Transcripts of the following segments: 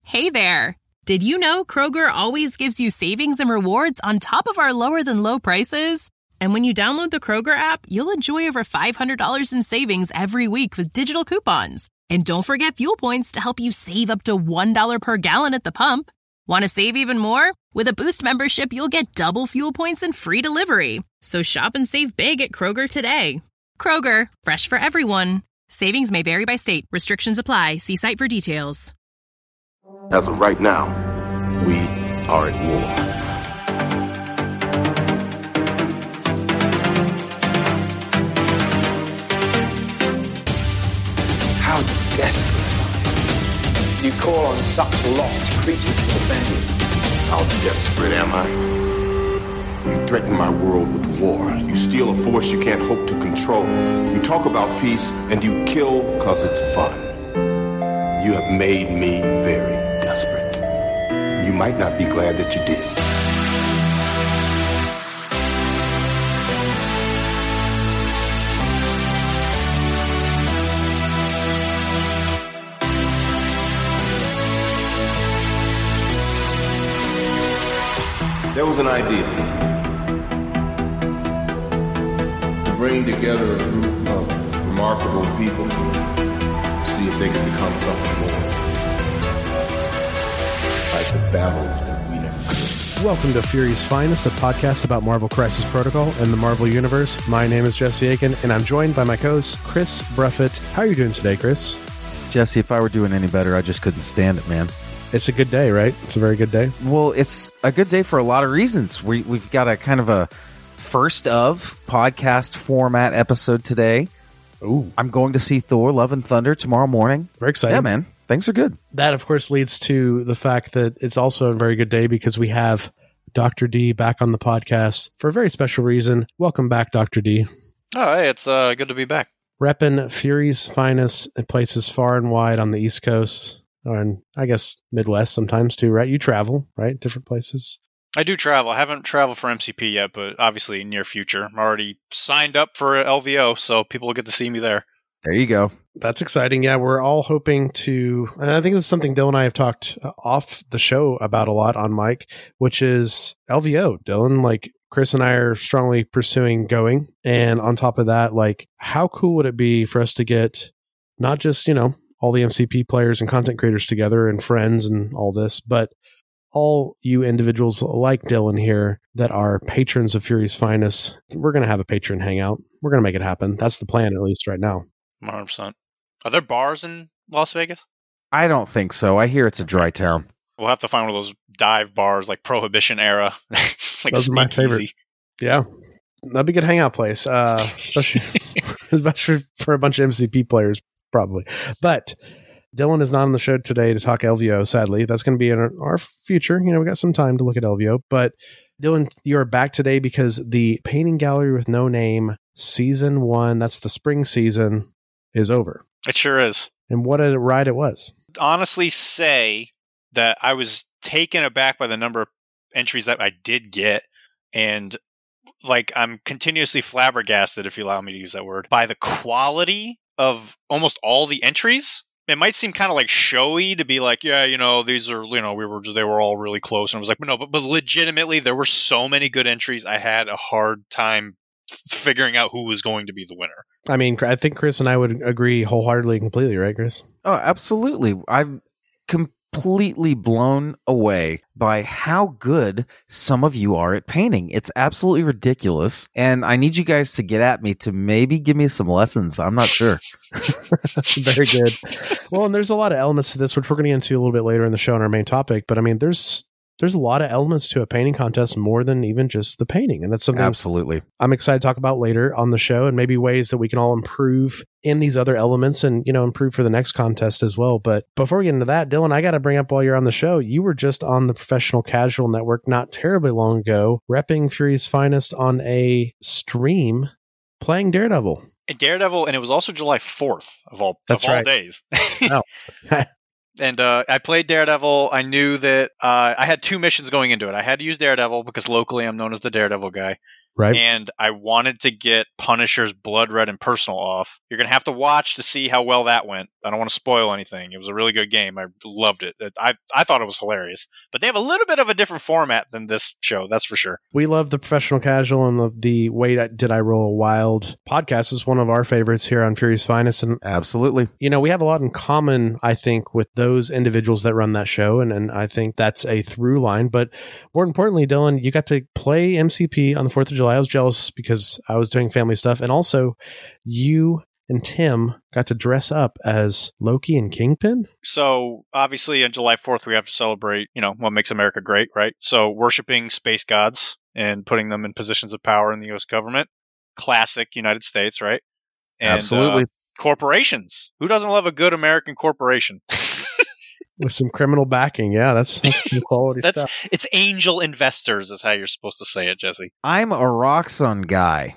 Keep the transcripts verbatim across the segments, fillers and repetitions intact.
Hey there! Did you know Kroger always gives you savings and rewards on top of our lower-than-low prices? And when you download the Kroger app, you'll enjoy over five hundred dollars in savings every week with digital coupons. And don't forget fuel points to help you save up to one dollar per gallon at the pump. Want to save even more? With a Boost membership, you'll get double fuel points and free delivery. So shop and save big at Kroger today. Kroger, fresh for everyone. Savings may vary by state. Restrictions apply. See site for details. As of right now, we are at war. How desperate you call on such lost creatures to defend you? How desperate am I? You threaten my world with war. You steal a force you can't hope to control. You talk about peace, and you kill because it's fun. You have made me very desperate. You might not be glad that you did. There was an idea to bring together a group of remarkable people, see if they can become something more, like the battles that we never could. Welcome to Fury's Finest, a podcast about Marvel Crisis Protocol and the Marvel Universe. My name is Jesse Aiken, and I'm joined by my co-host, Chris Bruffett. How are you doing today, Chris? Jesse, if I were doing any better, I just couldn't stand it, man. It's a good day, right? It's a very good day. Well, it's a good day for a lot of reasons. We, we've got a kind of a first of podcast format episode today. Ooh. I'm going to see Thor, Love and Thunder tomorrow morning. Very exciting. Yeah, man. Things are good. That, of course, leads to the fact that it's also a very good day because we have Doctor D back on the podcast for a very special reason. Welcome back, Doctor D. Oh, hey, it's uh, good to be back. Reppin' Fury's Finest in places far and wide on the East Coast. And I guess Midwest sometimes too, right? You travel, right? Different places. I do travel. I haven't traveled for M C P yet, but obviously near future. I'm already signed up for L V O, so people will get to see me there. There you go. That's exciting. Yeah, we're all hoping to, and I think this is something Dylan and I have talked off the show about a lot on mic, which is L V O. Dylan, like Chris and I are strongly pursuing going. And on top of that, like how cool would it be for us to get not just, you know, all the M C P players and content creators together and friends and all this, but all you individuals like Dylan here that are patrons of Fury's Finest. We're going to have a patron hangout. We're going to make it happen. That's the plan, at least right now. one hundred percent. Are there bars in Las Vegas? I don't think so. I hear it's a dry town. We'll have to find one of those dive bars, like Prohibition era. Like those are my favorite. Yeah. That'd be a good hangout place, uh, especially, especially for a bunch of M C P players. Probably. But Dylan is not on the show today to talk L V O, sadly. That's going to be in our, our future. You know, we got some time to look at L V O. But Dylan, you're back today because the Painting Gallery with No Name season one, that's the spring season, is over. It sure is. And what a ride it was. Honestly say that I was taken aback by the number of entries that I did get. And like, I'm continuously flabbergasted, if you allow me to use that word, by the quality of almost all the entries. It might seem kind of like showy to be like, yeah, you know, these are, you know, we were, they were all really close. And I was like, but no, but, but legitimately, there were so many good entries. I had a hard time figuring out who was going to be the winner. I mean, I think Chris and I would agree wholeheartedly and completely, right, Chris? Oh, absolutely. I'm completely blown away by how good some of you are at painting. It's absolutely ridiculous. And I need you guys to get at me to maybe give me some lessons. I'm not sure. Very good. Well, and there's a lot of elements to this, which we're going to get into a little bit later in the show on our main topic. But I mean, there's there's a lot of elements to a painting contest more than even just the painting. And that's something absolutely I'm excited to talk about later on the show, and maybe ways that we can all improve in these other elements and, you know, improve for the next contest as well. But before we get into that, Dylan, I got to bring up while you're on the show, you were just on the Professional Casual Network not terribly long ago, repping Fury's Finest on a stream playing Daredevil. Daredevil, and it was also July fourth of all, That's of all right. days. Oh. And uh, I played Daredevil. I knew that uh, I had two missions going into it. I had to use Daredevil because locally I'm known as the Daredevil guy. Right. And I wanted to get Punisher's Blood Red Impersonal off. You're going to have to watch to see how well that went. I don't want to spoil anything. It was a really good game. I loved it. I I thought it was hilarious. But they have a little bit of a different format than this show, that's for sure. We love the Professional Casual, and the, the Wait Did I Roll a Wild podcast is one of our favorites here on Fury's Finest. And Absolutely. You know, we have a lot in common, I think, with those individuals that run that show, and, and I think that's a through line. But more importantly, Dylan, you got to play M C P on the fourth of July. I was jealous because I was doing family stuff, and also you and Tim got to dress up as Loki and Kingpin. So obviously on July fourth, we have to celebrate, you know, what makes America great, right? So worshiping space gods and putting them in positions of power in the U S government. Classic United States, right? And, Absolutely. Uh, corporations. Who doesn't love a good American corporation? With some criminal backing. Yeah, that's, that's some quality that's, stuff. It's angel investors is how you're supposed to say it, Jesse. I'm a Roxxon guy.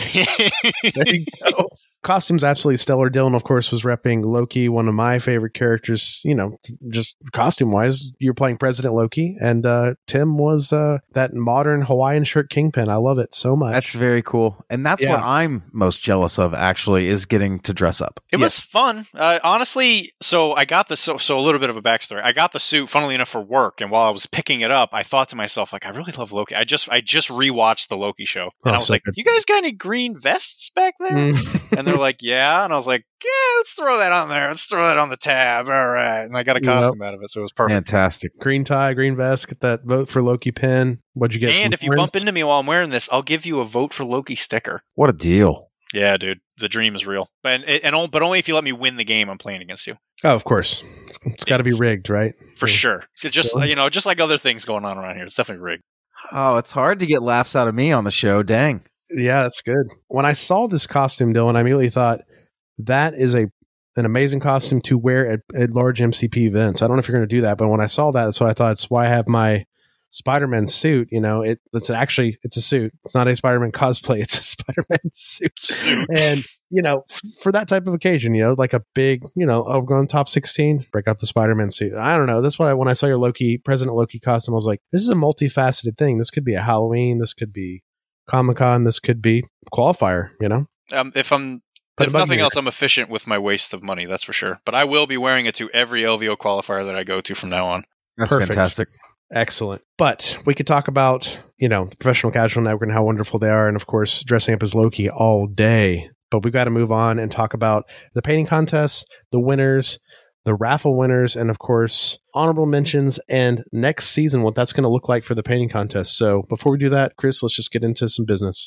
There you go. Costumes absolutely stellar. Dylan, of course, was repping Loki, one of my favorite characters, you know, just costume wise. You're playing President Loki, and uh, Tim was uh, that modern Hawaiian shirt Kingpin. I love it so much. That's very cool. And that's Yeah. what I'm most jealous of, actually, is getting to dress up. It Yeah. was fun. Uh, honestly, so I got the, so, so a little bit of a backstory. I got the suit, funnily enough, for work. And while I was picking it up, I thought to myself, like, I really love Loki. I just, I just rewatched the Loki show. And Oh, I was so like, good. you guys got any green vests back there? Mm. And they're like, yeah. And I was like, yeah, let's throw that on there. Let's throw that on the tab. All right. And I got a costume out of it. So it was perfect. Fantastic. Green tie, green vest, get that vote for Loki pin. What'd you get? And Some if you horns? bump into me while I'm wearing this, I'll give you a vote for Loki sticker. What a deal. Yeah, dude. The dream is real. But, and, and, but only if you let me win the game I'm playing against you. Oh, of course. It's, it's got to be rigged, right? For Yeah. sure. Just, Yeah. you know, just like other things going on around here. It's definitely rigged. Oh, it's hard to get laughs out of me on the show. Dang. Yeah, that's good. When I saw this costume, Dylan, I immediately thought that is a an amazing costume to wear at, at large M C P events. I don't know if you're going to do that, but when I saw that, that's what I thought. It's why I have my Spider-Man suit. You know, it, it's actually it's a suit. It's not a Spider-Man cosplay. It's a Spider-Man suit. Suit. And you know, for that type of occasion, you know, like a big, you know, oh, we're going top sixteen, break out the Spider-Man suit. I don't know. That's why when I saw your Loki, President Loki costume, I was like, this is a multifaceted thing. This could be a Halloween. This could be Comic-Con. This could be qualifier. You know. Um, if I'm Put a if bug nothing in your else, I'm efficient with my waste of money. That's for sure. But I will be wearing it to every L V O qualifier that I go to from now on. That's Perfect. fantastic. Excellent. But we could talk about, you know, the Professional Casual Network and how wonderful they are. And of course, dressing up as Loki all day. But we've got to move on and talk about the painting contests, the winners, the raffle winners, and of course, honorable mentions and next season, what that's going to look like for the painting contest. So before we do that, Chris, let's just get into some business.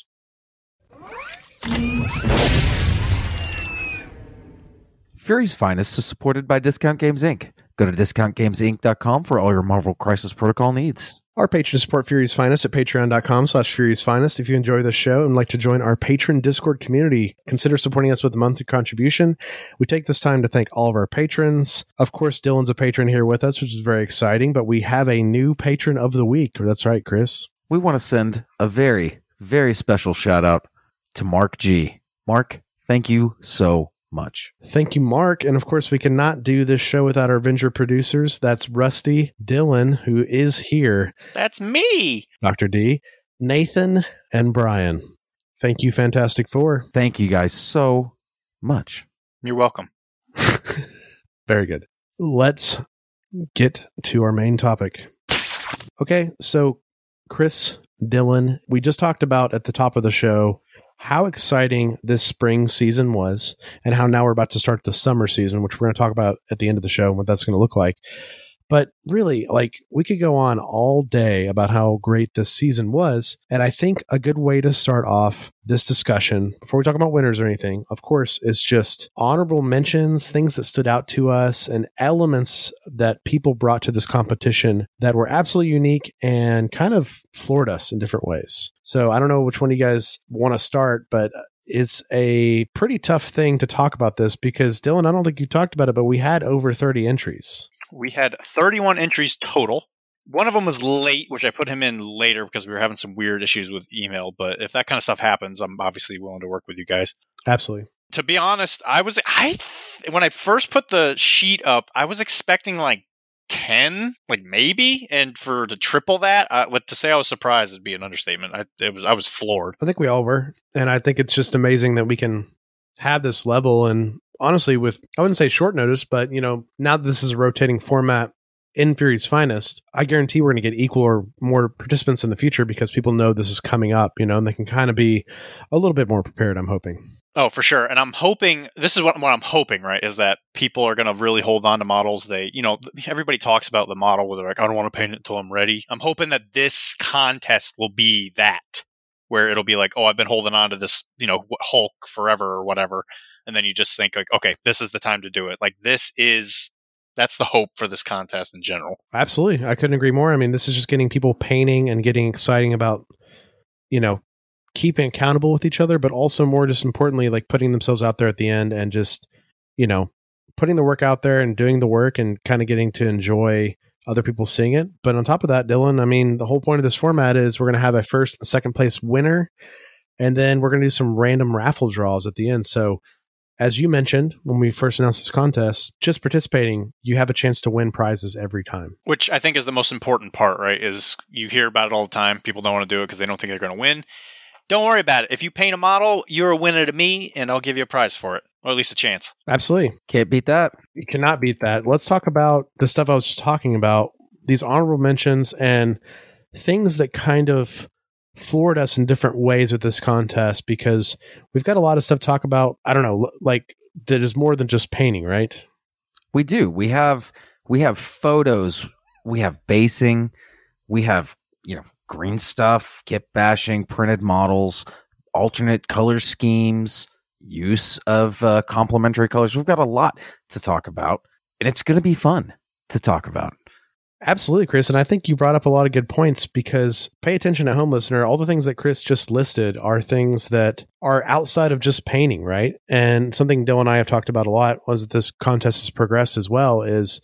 Fury's Finest is supported by Discount Games Incorporated. Go to discount games inc dot com for all your Marvel Crisis Protocol needs. Our patrons support Fury's Finest at patreon.com slash Fury's Finest. If you enjoy the show and like to join our patron Discord community, consider supporting us with a monthly contribution. We take this time to thank all of our patrons. Of course, Dylan's a patron here with us, which is very exciting, but we have a new patron of the week. That's right, Chris. We want to send a very, very special shout out to Mark G. Mark, thank you so much. Thank you, Mark. And of course, we cannot do this show without our Avenger producers. That's Rusty, Dylan, who is here, That's me. Doctor D, Nathan, and Brian. Thank you, Fantastic Four. Thank you guys so much. You're welcome. Very good. Let's get to our main topic. Okay, so Chris, Dylan, we just talked about at the top of the show how exciting this spring season was and how now we're about to start the summer season, which we're going to talk about at the end of the show and what that's going to look like. But really, like, we could go on all day about how great this season was. And I think a good way to start off this discussion, before we talk about winners or anything, of course, is just honorable mentions, things that stood out to us, and elements that people brought to this competition that were absolutely unique and kind of floored us in different ways. So I don't know which one of you guys want to start, but it's a pretty tough thing to talk about this because, Dylan, I don't think you talked about it, but we had over thirty entries. We had thirty-one entries total. One of them was late, which I put him in later because we were having some weird issues with email. But if that kind of stuff happens, I'm obviously willing to work with you guys. Absolutely. To be honest, I was I when I first put the sheet up, I was expecting like ten, like maybe, and for to triple that, uh, to say I was surprised would be an understatement. I it was I was floored. I think we all were, and I think it's just amazing that we can have this level. And honestly, with I wouldn't say short notice, but you know, now that this is a rotating format in Fury's Finest, I guarantee we're going to get equal or more participants in the future because people know this is coming up, you know, and they can kind of be a little bit more prepared. I'm hoping. Oh, for sure. And I'm hoping, this is what, what I'm hoping, right, is that people are going to really hold on to models. They, you know, everybody talks about the model where they're like, I don't want to paint it until I'm ready. I'm hoping that this contest will be that, where it'll be like, oh, I've been holding on to this, you know, Hulk forever or whatever. And then you just think like, okay, this is the time to do it. Like this is, that's the hope for this contest in general. Absolutely. I couldn't agree more. I mean, this is just getting people painting and getting exciting about, you know, keeping accountable with each other, but also more just importantly, like putting themselves out there at the end and just, you know, putting the work out there and doing the work and kind of getting to enjoy other people seeing it. But on top of that, Dylan, I mean, the whole point of this format is we're going to have a first and second place winner, and then we're going to do some random raffle draws at the end. So as you mentioned, when we first announced this contest, just participating, you have a chance to win prizes every time. Which I think is the most important part, right? Is you hear about it all the time. People don't want to do it because they don't think they're going to win. Don't worry about it. If you paint a model, you're a winner to me, and I'll give you a prize for it, or at least a chance. Absolutely. Can't beat that. You cannot beat that. Let's talk about the stuff I was just talking about, these honorable mentions and things that kind of floored us in different ways with this contest, because we've got a lot of stuff to talk about. I don't know, like that is more than just painting, right? We do. We have we have photos, we have basing, we have, you know, green stuff, kit bashing, printed models, alternate color schemes, use of uh, complementary colors. We've got a lot to talk about, and it's going to be fun to talk about. Absolutely, Chris. And I think you brought up a lot of good points, because pay attention at home, listener. All the things that Chris just listed are things that are outside of just painting, right? And something Dylan and I have talked about a lot was that this contest has progressed as well is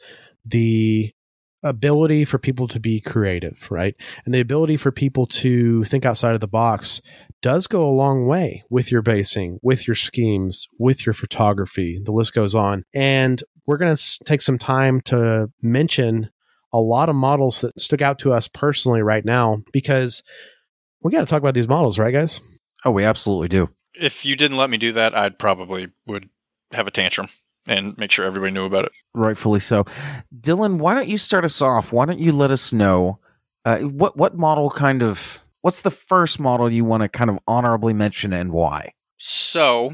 the ability for people to be creative, right? And the ability for people to think outside of the box does go a long way with your basing, with your schemes, with your photography. The list goes on. And we're going to take some time to mention a lot of models that stuck out to us personally right now, because we got to talk about these models, right, guys? Oh, we absolutely do. If you didn't let me do that, I'd probably would have a tantrum and make sure everybody knew about it. Rightfully so. Dylan, why don't you start us off? Why don't you let us know uh, what what model kind of, what's the first model you want to kind of honorably mention and why? So,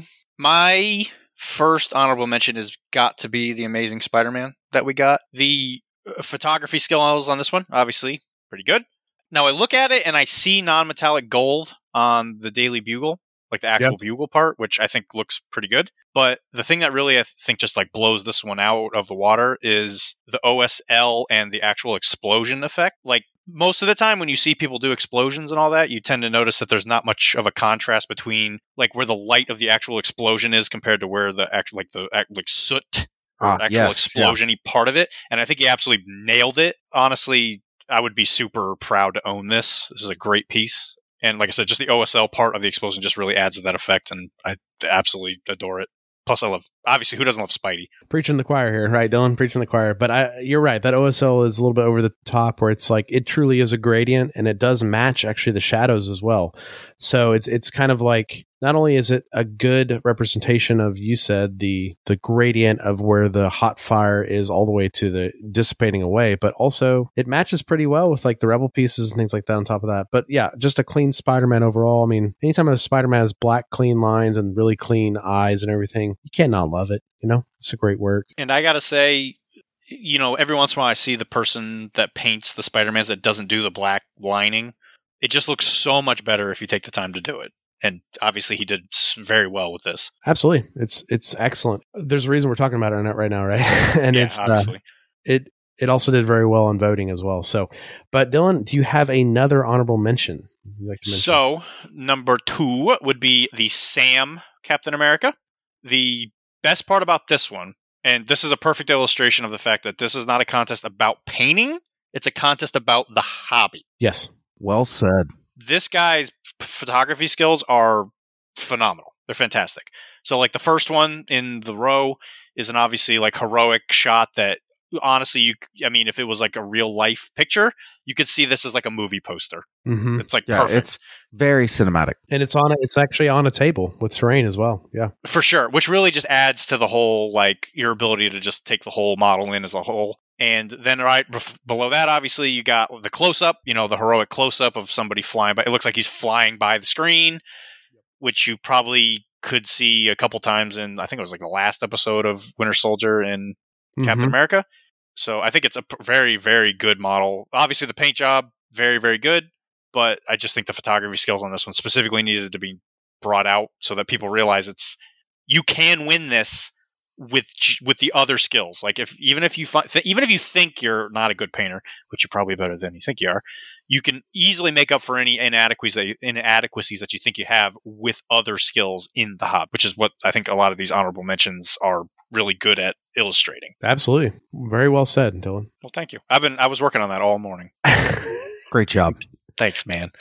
my first honorable mention has got to be the Amazing Spider-Man that we got. The photography skills on this one, obviously, pretty good. Now I look at it and I see non-metallic gold on the Daily Bugle, like the actual Yep. bugle part, which I think looks pretty good. But the thing that really I think just like blows this one out of the water is the O S L and the actual explosion effect. Like most of the time when you see people do explosions and all that, you tend to notice that there's not much of a contrast between like where the light of the actual explosion is compared to where the actual like the act- like soot or Ah, actual yes, explosion-y part of it. And I think he absolutely nailed it. Honestly, I would be super proud to own this. This is a great piece. And like I said, just the O S L part of the explosion just really adds to that effect, and I absolutely adore it. Plus, I love, obviously, who doesn't love Spidey? Preaching the choir here, right, Dylan? Preaching the choir. But I, you're right. That O S L is a little bit over the top, where it's like it truly is a gradient, and it does match actually the shadows as well. So it's it's kind of like, not only is it a good representation of, you said, the the gradient of where the hot fire is all the way to the dissipating away, but also it matches pretty well with like the Rebel pieces and things like that on top of that. But yeah, just a clean Spider-Man overall. I mean, anytime a Spider-Man has black, clean lines and really clean eyes and everything, you can't not love it. You know, it's a great work. And I gotta say, you know, every once in a while I see the person that paints the Spider-Mans that doesn't do the black lining. It just looks so much better if you take the time to do it. And obviously he did s- very well with this. Absolutely. It's it's excellent. There's a reason we're talking about it right now, right? and Yeah, it's uh, obviously. it it also did very well in voting as well. So, but Dylan, do you have another honorable mention you'd like to mention? So, number two would be the Sam Captain America. The best part about this one, and this is a perfect illustration of the fact that this is not a contest about painting, it's a contest about the hobby. Yes. Well said. This guy's f- photography skills are phenomenal. They're fantastic. So, like, the first one in the row is an obviously, like, heroic shot that honestly, you, I mean, if it was like a real life picture, you could see this as like a movie poster. Mm-hmm. It's like Yeah, perfect. it's very cinematic. And it's on. A, it's actually on a table with terrain as well. Yeah, For sure, which really just adds to the whole, like, your ability to just take the whole model in as a whole. And then right bef- below that, obviously, you got the close-up, you know, the heroic close-up of somebody flying by. It looks like he's flying by the screen, which you probably could see a couple times in, I think it was like the last episode of Winter Soldier and Captain Mhm. America. So I think it's a p- very, very good model. Obviously, the paint job, very, very good. But I just think the photography skills on this one specifically needed to be brought out so that people realize it's, you can win this with j- with the other skills. Like, if even if you fi- th- even if you think you're not a good painter, which you're probably better than you think you are, you can easily make up for any inadequacies that you, inadequacies that you think you have with other skills in the hobby, which is what I think a lot of these honorable mentions are really good at illustrating. Absolutely. Very well said, Dylan. Well, thank you. I've been I was working on that all morning. Great job. Thanks, man.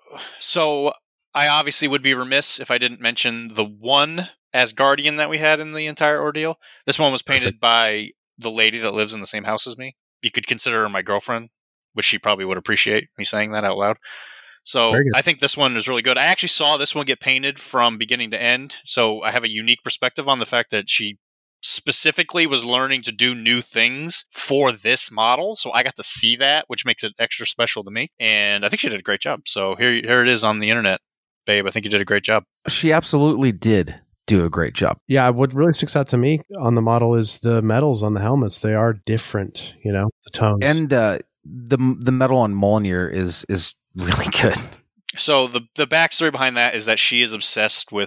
So I obviously would be remiss if I didn't mention the one Asgardian that we had in the entire ordeal. This one was painted Perfect. by the lady that lives in the same house as me. You could consider her my girlfriend, which she probably would appreciate me saying that out loud. So Very good. I think this one is really good. I actually saw this one get painted from beginning to end, so I have a unique perspective on the fact that she specifically was learning to do new things for this model. So I got to see that, which makes it extra special to me. And I think she did a great job. So here, here it is on the internet, babe. I think you did a great job. She absolutely did do a great job. Yeah, what really sticks out to me on the model is the metals on the helmets. They are different, you know, the tones. And uh, the the metal on Mjolnir is is really good. So the the backstory behind that is that she is obsessed with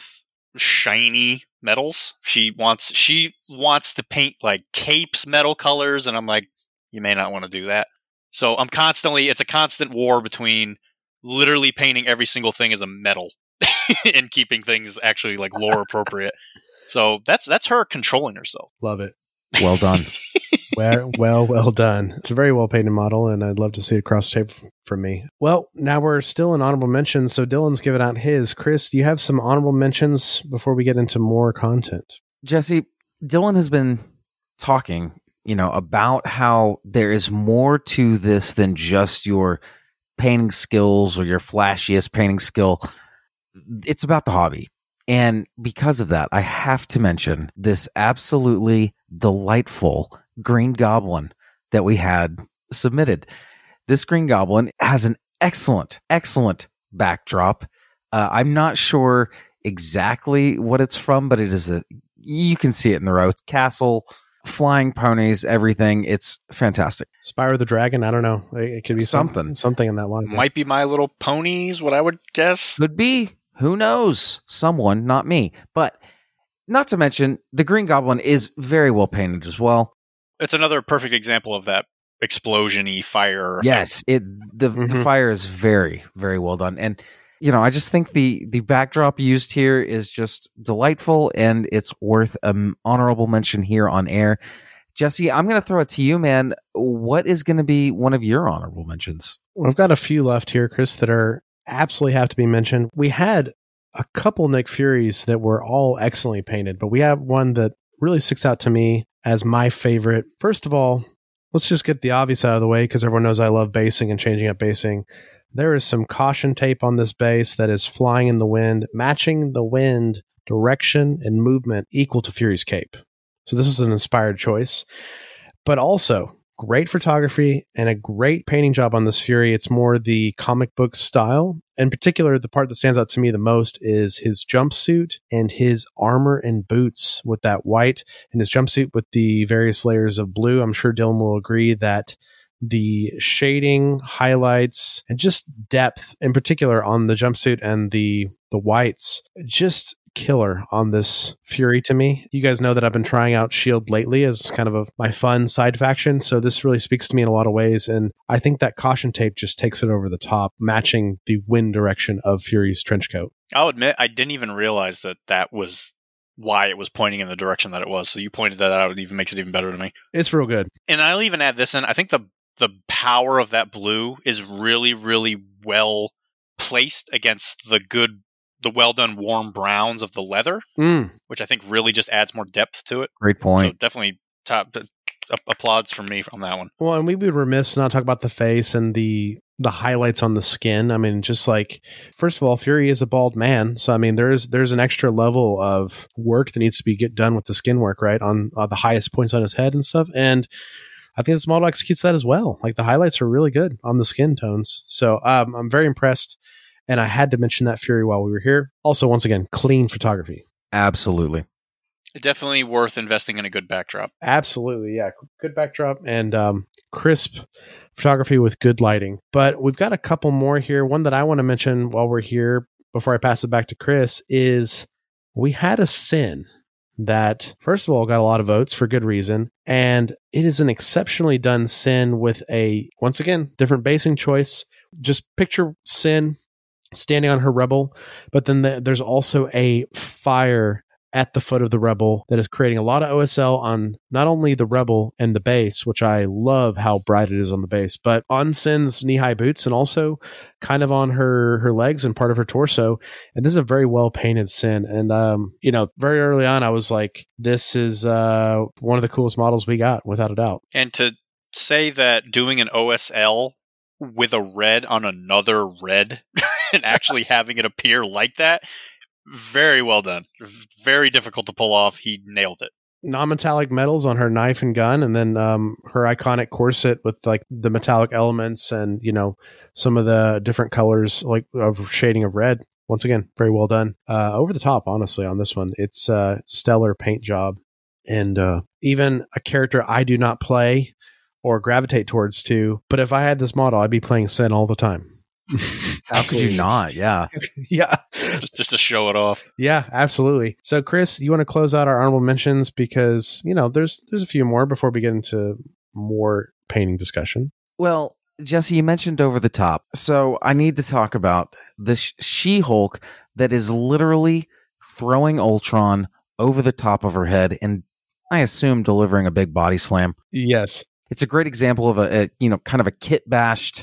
shiny metals. She wants she wants to paint like capes metal colors, and I'm like, you may not want to do that. So I'm constantly it's a constant war between literally painting every single thing as a metal and keeping things actually like lore appropriate. So that's that's her controlling herself. Love it. Well done. well, well, well done. It's a very well painted model, and I'd love to see it across the tape from me. Well, now we're still in honorable mentions, so Dylan's given out his. Chris, do you have some honorable mentions before we get into more content? Jesse, Dylan has been talking, you know, about how there is more to this than just your painting skills or your flashiest painting skill. It's about the hobby. And because of that, I have to mention this absolutely delightful Green Goblin that we had submitted. This Green Goblin has an excellent, excellent backdrop. Uh, I'm not sure exactly what it's from, but it is a, you can see it in the row. It's castle, flying ponies, everything. It's fantastic. Spyro the Dragon? I don't know. It it could be Something. something. Something in that line. Might be My Little Ponies, what I would guess. Could be. Who knows? Someone, not me. But not to mention, the Green Goblin is very well painted as well. It's another perfect example of that explosion-y fire effect. Yes, it the, the Mhm. fire is very, very well done. And, you know, I just think the, the backdrop used here is just delightful, and it's worth an honorable mention here on air. Jesse, I'm going to throw it to you, man. What is going to be one of your honorable mentions? We've got a few left here, Chris, that are absolutely have to be mentioned. We had a couple Nick Furies that were all excellently painted, but we have one that really sticks out to me as my favorite. First of all, let's just get the obvious out of the way because everyone knows I love basing and changing up basing. There is some caution tape on this base that is flying in the wind, matching the wind direction and movement equal to Fury's cape. So this was an inspired choice, but also great photography and a great painting job on this Fury. It's more the comic book style. In particular, the part that stands out to me the most is his jumpsuit and his armor and boots with that white, and his jumpsuit with the various layers of blue. I'm sure Dylan will agree that the shading, highlights, and just depth in particular on the jumpsuit and the the whites, just killer on this Fury to me. You guys know that I've been trying out Shield lately as kind of a, my fun side faction, so this really speaks to me in a lot of ways, and I think that caution tape just takes it over the top, matching the wind direction of Fury's trench coat. I'll admit, I didn't even realize that that was why it was pointing in the direction that it was. So you pointed that out, it even makes it even better to me. It's real good. And I'll even add this in. I think the the power of that blue is really, really well placed against the good, the well done warm browns of the leather, Mm. which I think really just adds more depth to it. Great So point. definitely top a- applauds from me on that one. Well, and we'd be remiss to not talk about the face and the the highlights on the skin. I mean, just like, first of all, Fury is a bald man, so I mean, there's there's an extra level of work that needs to be get done with the skin work, right, on uh, the highest points on his head and stuff. And I think this model executes that as well. Like the highlights are really good on the skin tones, so um, I'm very impressed. And I had to mention that Fury while we were here. Also, once again, clean photography. Absolutely. Definitely worth investing in a good backdrop. Absolutely, yeah. Good backdrop and um, crisp photography with good lighting. But we've got a couple more here. One that I want to mention while we're here, before I pass it back to Chris, is we had a Sin that, first of all, got a lot of votes for good reason. And it is an exceptionally done Sin with a, once again, different basing choice. Just picture Sin standing on her Rebel, but then the, there's also a fire at the foot of the Rebel that is creating a lot of O S L on not only the Rebel and the base, which I love how bright it is on the base, but on Sin's knee-high boots and also kind of on her her legs and part of her torso. And this is a very well-painted Sin. And, um, you know, very early on, I was like, this is uh, one of the coolest models we got, without a doubt. And to say that doing an O S L with a red on another red and actually having it appear like that, very well done. Very difficult to pull off. He nailed it. Non-metallic metals on her knife and gun, and then um, her iconic corset with like the metallic elements and, you know, some of the different colors like of shading of red. Once again, very well done. Uh, over the top, honestly, on this one. It's a stellar paint job. And uh, even a character I do not play or gravitate towards too, but if I had this model, I'd be playing Sin all the time. How could you not? Yeah. Yeah. Just, just to show it off. Yeah, absolutely. So Chris, you want to close out our honorable mentions, because, you know, there's there's a few more before we get into more painting discussion. Well, Jesse, you mentioned over the top. So I need to talk about the She-Hulk that is literally throwing Ultron over the top of her head and, I assume, delivering a big body slam. Yes. It's a great example of a, a you know, kind of a kit bashed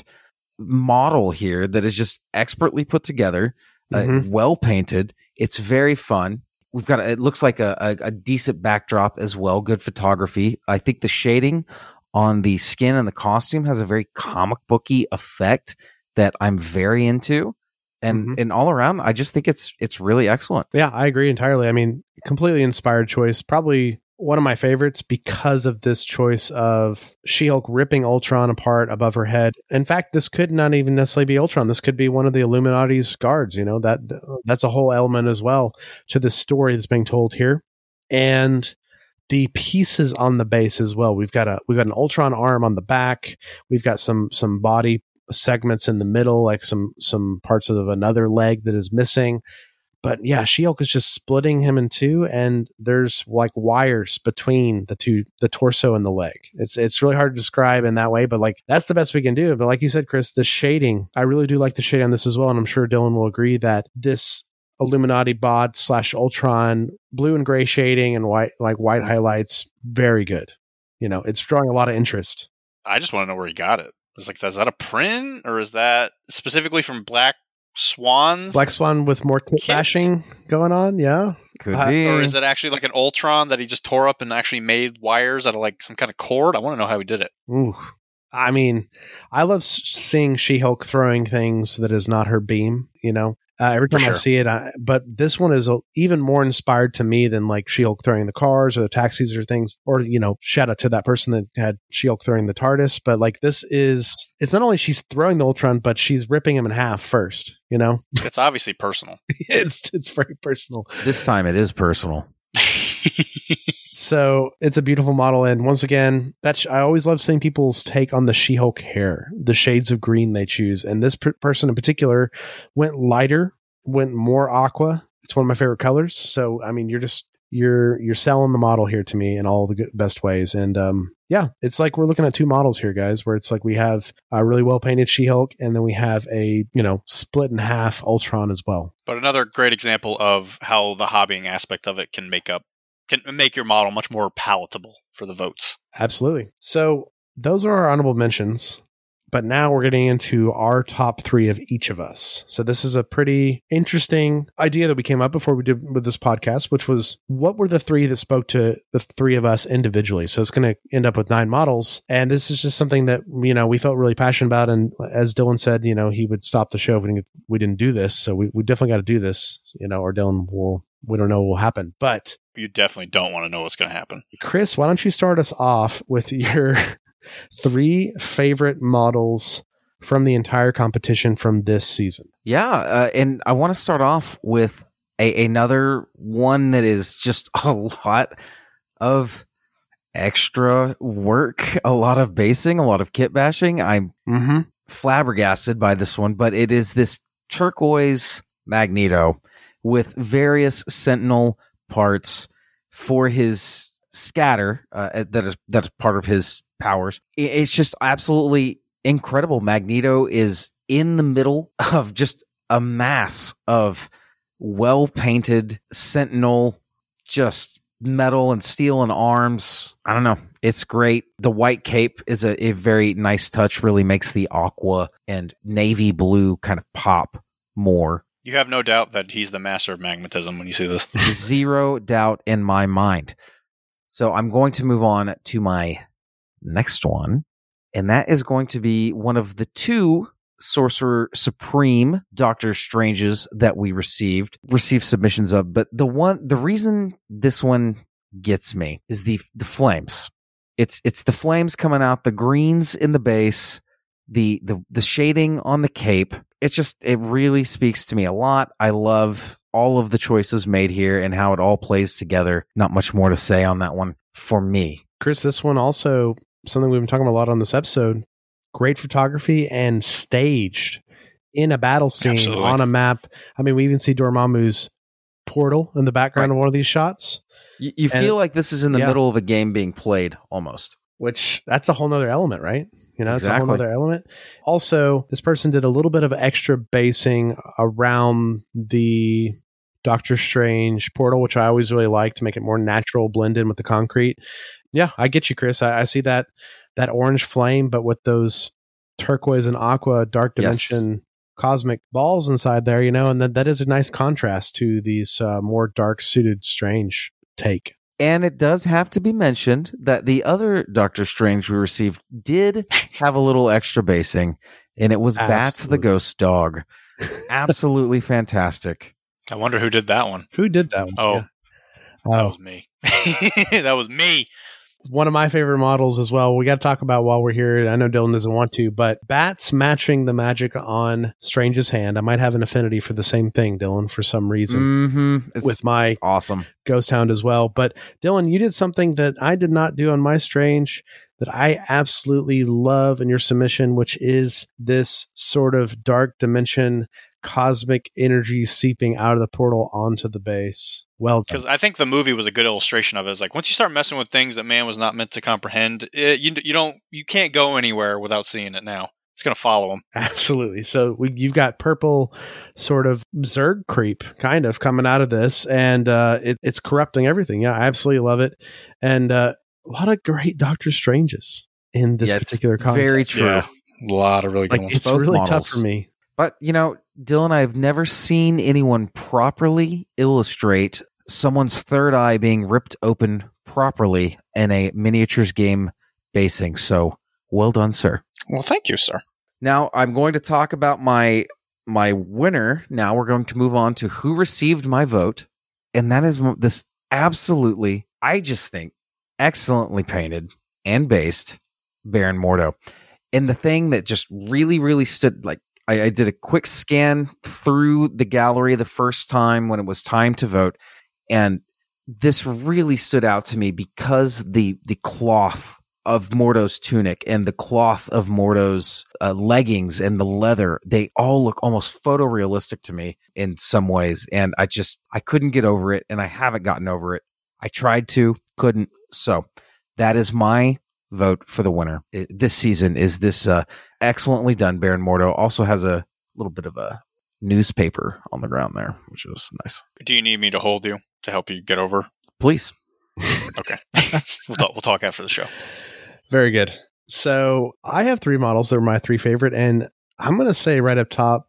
model here that is just expertly put together, mm-hmm. uh, well painted. It's very fun. We've got, a, it looks like a, a, a decent backdrop as well. Good photography. I think the shading on the skin and the costume has a very comic booky effect that I'm very into. And, mm-hmm. and all around, I just think it's, it's really excellent. Yeah, I agree entirely. I mean, completely inspired choice. Probably one of my favorites because of this choice of She-Hulk ripping Ultron apart above her head. In fact, this could not even necessarily be Ultron. This could be one of the Illuminati's guards. You know, that that's a whole element as well to this story that's being told here. And the pieces on the base as well. We've got a we've got an Ultron arm on the back. We've got some some body segments in the middle, like some some parts of another leg that is missing. But yeah, She-Hulk is just splitting him in two, and there's like wires between the two, the torso and the leg. It's it's really hard to describe in that way, but like that's the best we can do. But like you said, Chris, the shading, I really do like the shading on this as well, and I'm sure Dylan will agree that this Illuminati bod slash Ultron blue and gray shading and white, like white highlights, very good. You know, it's drawing a lot of interest. I just want to know where he got it. It's like, is that a print, or is that specifically from Black Swans? Black Swan with more kit bashing going on, yeah. Could Uh, be. Or is it actually like an Ultron that he just tore up and actually made wires out of like some kind of cord? I want to know how he did it. Ooh. I mean, I love s- seeing She-Hulk throwing things that is not her beam, you know. Uh, every time For I sure. see it, I, but this one is a, even more inspired to me than like She-Hulk throwing the cars or the taxis or things, or, you know, shout out to that person that had She-Hulk throwing the TARDIS. But like this is, it's not only she's throwing the Ultron, but she's ripping him in half first, you know. It's obviously personal. it's it's very personal. This time it is personal. So it's a beautiful model. And once again, that sh- I always love seeing people's take on the She-Hulk hair, the shades of green they choose. And this per- person in particular went lighter, went more aqua. It's one of my favorite colors. So, I mean, you're just, you're, you're selling the model here to me in all the good, best ways. And, um, yeah, it's like we're looking at two models here, guys, where it's like we have a really well painted She-Hulk, and then we have a, you know, split in half Ultron as well. But another great example of how the hobbying aspect of it can make up, can make your model much more palatable for the votes. Absolutely. So those are our honorable mentions. but now we're getting into our top three of each of us. So this is a pretty interesting idea that we came up before we did with this podcast, which was what were the three that spoke to the three of us individually? So it's going to end up with nine models. And this is just something that, you know, we felt really passionate about. And as Dylan said, you know, he would stop the show if we didn't, we didn't do this. So we, we definitely got to do this, you know, or Dylan will, we don't know what will happen. But you definitely don't want to know what's going to happen. Chris, why don't you start us off with your three favorite models from the entire competition from this season? Yeah, uh, and I want to start off with a, another one that is just a lot of extra work, a lot of basing, a lot of kit bashing. I'm Mm-hmm. flabbergasted by this one, but it is this turquoise Magneto with various Sentinel parts for his scatter uh, that is that is part of his powers. It's just absolutely incredible. Magneto is in the middle of just a mass of well-painted Sentinel, just metal and steel and arms. I don't know. It's great. The white cape is a, a very nice touch, really makes the aqua and navy blue kind of pop more. You have no doubt that he's the master of magnetism when you see this. Zero doubt in my mind. So I'm going to move on to my next one, and that is going to be one of the two Sorcerer Supreme Doctor Stranges that we received received submissions of. But the one, the reason this one gets me is the the flames. It's it's the flames coming out, the greens in the base, the the the shading on the cape. It's just, it really speaks to me a lot. I love all of the choices made here and how it all plays together. Not much more to say on that one for me. Chris, this one also, something we've been talking about a lot on this episode, great photography and staged in a battle scene. Absolutely. On a map. I mean, we even see Dormammu's portal in the background right. of one of these shots. You, you feel like this is in the yeah. middle of a game being played almost. Which, that's a whole nother element, right? You know, exactly. It's a whole other element. Also, this person did a little bit of extra basing around the Doctor Strange portal, which I always really like to make it more natural, blend in with the concrete. Yeah, I get you, Chris. I, I see that that orange flame, but with those turquoise and aqua dark dimension yes. cosmic balls inside there, you know, and that, that is a nice contrast to these uh, more dark suited Strange take. And it does have to be mentioned that the other Doctor Strange we received did have a little extra basing, and it was Absolutely. Bats the Ghost Dog. Absolutely fantastic. I wonder who did that one. Who did that one? Oh, yeah. that oh. was me. That was me. One of my favorite models as well. We got to talk about while we're here. I know Dylan doesn't want to, but bats matching the magic on Strange's hand. I might have an affinity for the same thing, Dylan, for some reason. Mm-hmm. With my awesome Ghost Hound as well. But Dylan, you did something that I did not do on my Strange that I absolutely love in your submission, which is this sort of dark dimension, cosmic energy seeping out of the portal onto the base. Well done. Because I think the movie was a good illustration of it. It's like once you start messing with things that man was not meant to comprehend, it, you you don't you can't go anywhere without seeing it now. It's going to follow him. Absolutely. So we, you've got purple sort of Zerg creep kind of coming out of this, and uh, it, it's corrupting everything. Yeah, I absolutely love it. And uh, a lot of great Doctor Stranges in this yeah, it's particular context. Very true. Yeah, a lot of really good like, ones. It's Both really models. tough for me. But, you know, Dylan, I've never seen anyone properly illustrate someone's third eye being ripped open properly in a miniatures game basing. So, well done, sir. Well, thank you, sir. Now, I'm going to talk about my my winner. Now we're going to move on to who received my vote. And that is this absolutely, I just think, excellently painted and based Baron Mordo. And the thing that just really, really stood, like, I, I did a quick scan through the gallery the first time when it was time to vote. And this really stood out to me because the the cloth of Mordo's tunic and the cloth of Mordo's uh, leggings and the leather, they all look almost photorealistic to me in some ways. And I just, I couldn't get over it, and I haven't gotten over it. I tried to, couldn't. So that is my vote for the winner it, this season is this uh, excellently done Baron Mordo. Also has a little bit of a newspaper on the ground there, which is nice. Do you need me to hold you to help you get over? Please. Okay. we'll, talk, we'll talk after the show. Very good. So I have three models that are my three favorite, and I'm going to say right up top,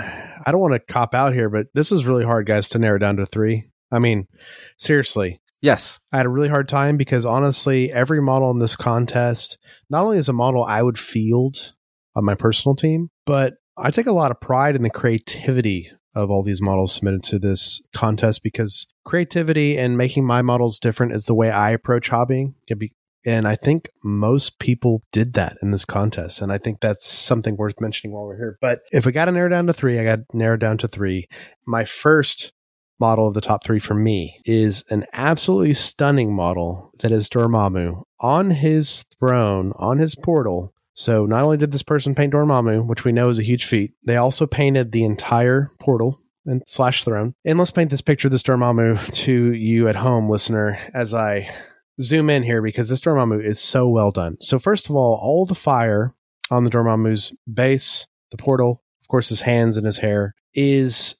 I don't want to cop out here, but this was really hard, guys, to narrow down to three. I mean, seriously. Yes. I had a really hard time because honestly, every model in this contest, not only is a model I would field on my personal team, but I take a lot of pride in the creativity of all these models submitted to this contest, because creativity and making my models different is the way I approach hobbying. And I think most people did that in this contest. And I think that's something worth mentioning while we're here. But if I got to narrow down to three, I got to narrow down to three. My first model of the top three for me is an absolutely stunning model that is Dormammu on his throne, on his portal. So not only did this person paint Dormammu, which we know is a huge feat, they also painted the entire portal and slash throne. And let's paint this picture of this Dormammu to you at home, listener, as I zoom in here, because this Dormammu is so well done. So first of all, all the fire on the Dormammu's base, the portal, of course, his hands and his hair, is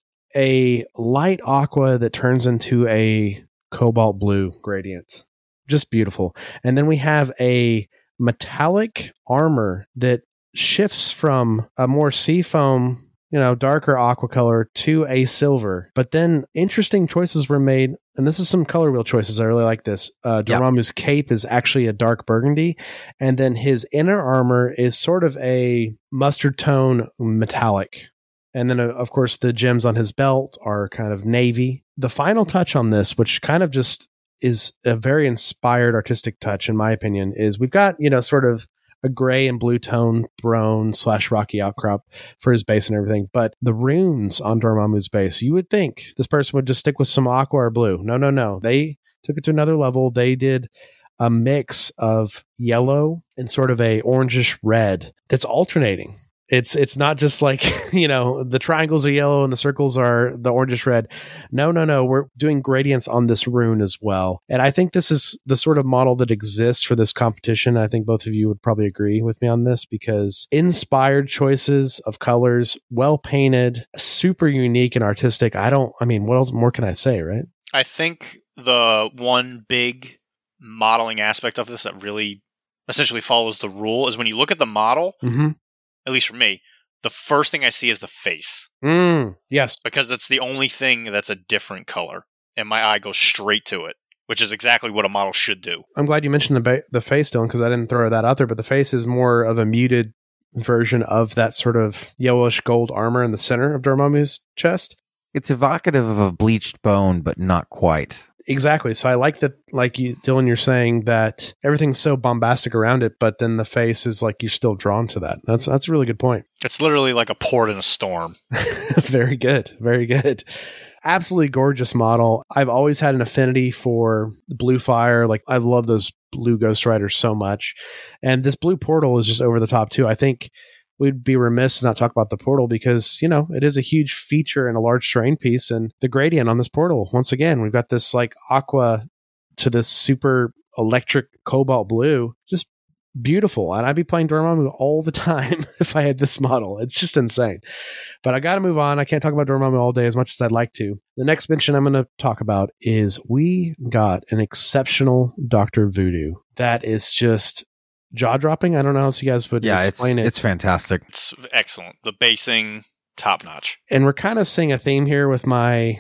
a light aqua that turns into a cobalt blue gradient. Just beautiful. And then we have a metallic armor that shifts from a more seafoam, you know, darker aqua color to a silver. But then interesting choices were made, and this is some color wheel choices. I really like this. Uh, Dormammu's yep. cape is actually a dark burgundy, and then his inner armor is sort of a mustard tone metallic. And then, uh, of course, the gems on his belt are kind of navy. The final touch on this, which kind of just is a very inspired artistic touch, in my opinion, is we've got, you know, sort of a gray and blue tone throne slash rocky outcrop for his base and everything. But the runes on Dormammu's base, you would think this person would just stick with some aqua or blue. No, no, no. They took it to another level. They did a mix of yellow and sort of a orangish red that's alternating. It's it's not just like, you know, the triangles are yellow and the circles are the orangish red. No, no, no. We're doing gradients on this rune as well. And I think this is the sort of model that exists for this competition. I think both of you would probably agree with me on this, because inspired choices of colors, well painted, super unique and artistic. I don't, I mean, what else more can I say, right? I think the one big modeling aspect of this that really essentially follows the rule is when you look at the model, mm-hmm. at least for me, the first thing I see is the face. Mm, yes. Because it's the only thing that's a different color. And my eye goes straight to it, which is exactly what a model should do. I'm glad you mentioned the ba- the face, Dylan, because I didn't throw that out there. But the face is more of a muted version of that sort of yellowish gold armor in the center of Dormammu's chest. It's evocative of a bleached bone, but not quite. Exactly. So I like that, like you, Dylan, you're saying that everything's so bombastic around it, but then the face is like you're still drawn to that. That's that's a really good point. It's literally like a port in a storm. Very good. Very good. Absolutely gorgeous model. I've always had an affinity for Blue Fire. Like, I love those blue Ghost Riders so much. And this blue portal is just over the top too. I think we'd be remiss to not talk about the portal because, you know, it is a huge feature and a large terrain piece. And the gradient on this portal, once again, we've got this like aqua to this super electric cobalt blue, just beautiful. And I'd be playing Dormammu all the time if I had this model. It's just insane. But I got to move on. I can't talk about Dormammu all day as much as I'd like to. The next mention I'm going to talk about is we got an exceptional Doctor Voodoo that is just jaw-dropping. I don't know how else you guys would yeah, explain it's, it. It's fantastic. It's excellent. The basing, top-notch. And we're kind of seeing a theme here with my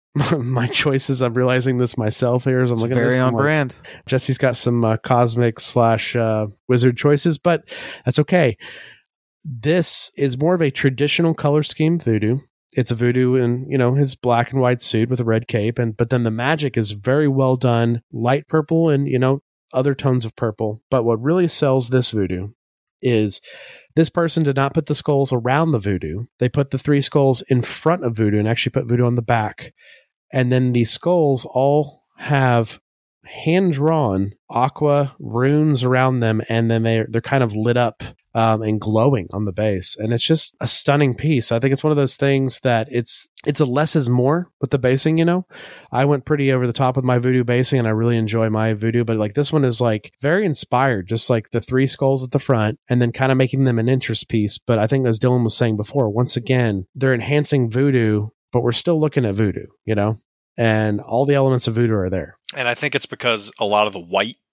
my choices. I'm realizing this myself here as I'm it's looking very at this. on like, brand. Jesse's got some uh, cosmic slash uh, wizard choices, but that's okay. This is more of a traditional color scheme Voodoo. It's a Voodoo in, you know, his black and white suit with a red cape, and but then the magic is very well done, light purple and, you know, other tones of purple. But what really sells this Voodoo is this person did not put the skulls around the Voodoo. They put the three skulls in front of Voodoo and actually put Voodoo on the back. And then these skulls all have hand-drawn aqua runes around them, and then they're, they're kind of lit up um, and glowing on the base. And it's just a stunning piece. I think it's one of those things that it's it's a less is more with the basing, you know? I went pretty over the top with my Voodoo basing, and I really enjoy my Voodoo, but like this one is like very inspired, just like the three skulls at the front, and then kind of making them an interest piece. But I think, as Dylan was saying before, once again, they're enhancing Voodoo, but we're still looking at Voodoo, you know? And all the elements of Voodoo are there. And I think it's because a lot of the white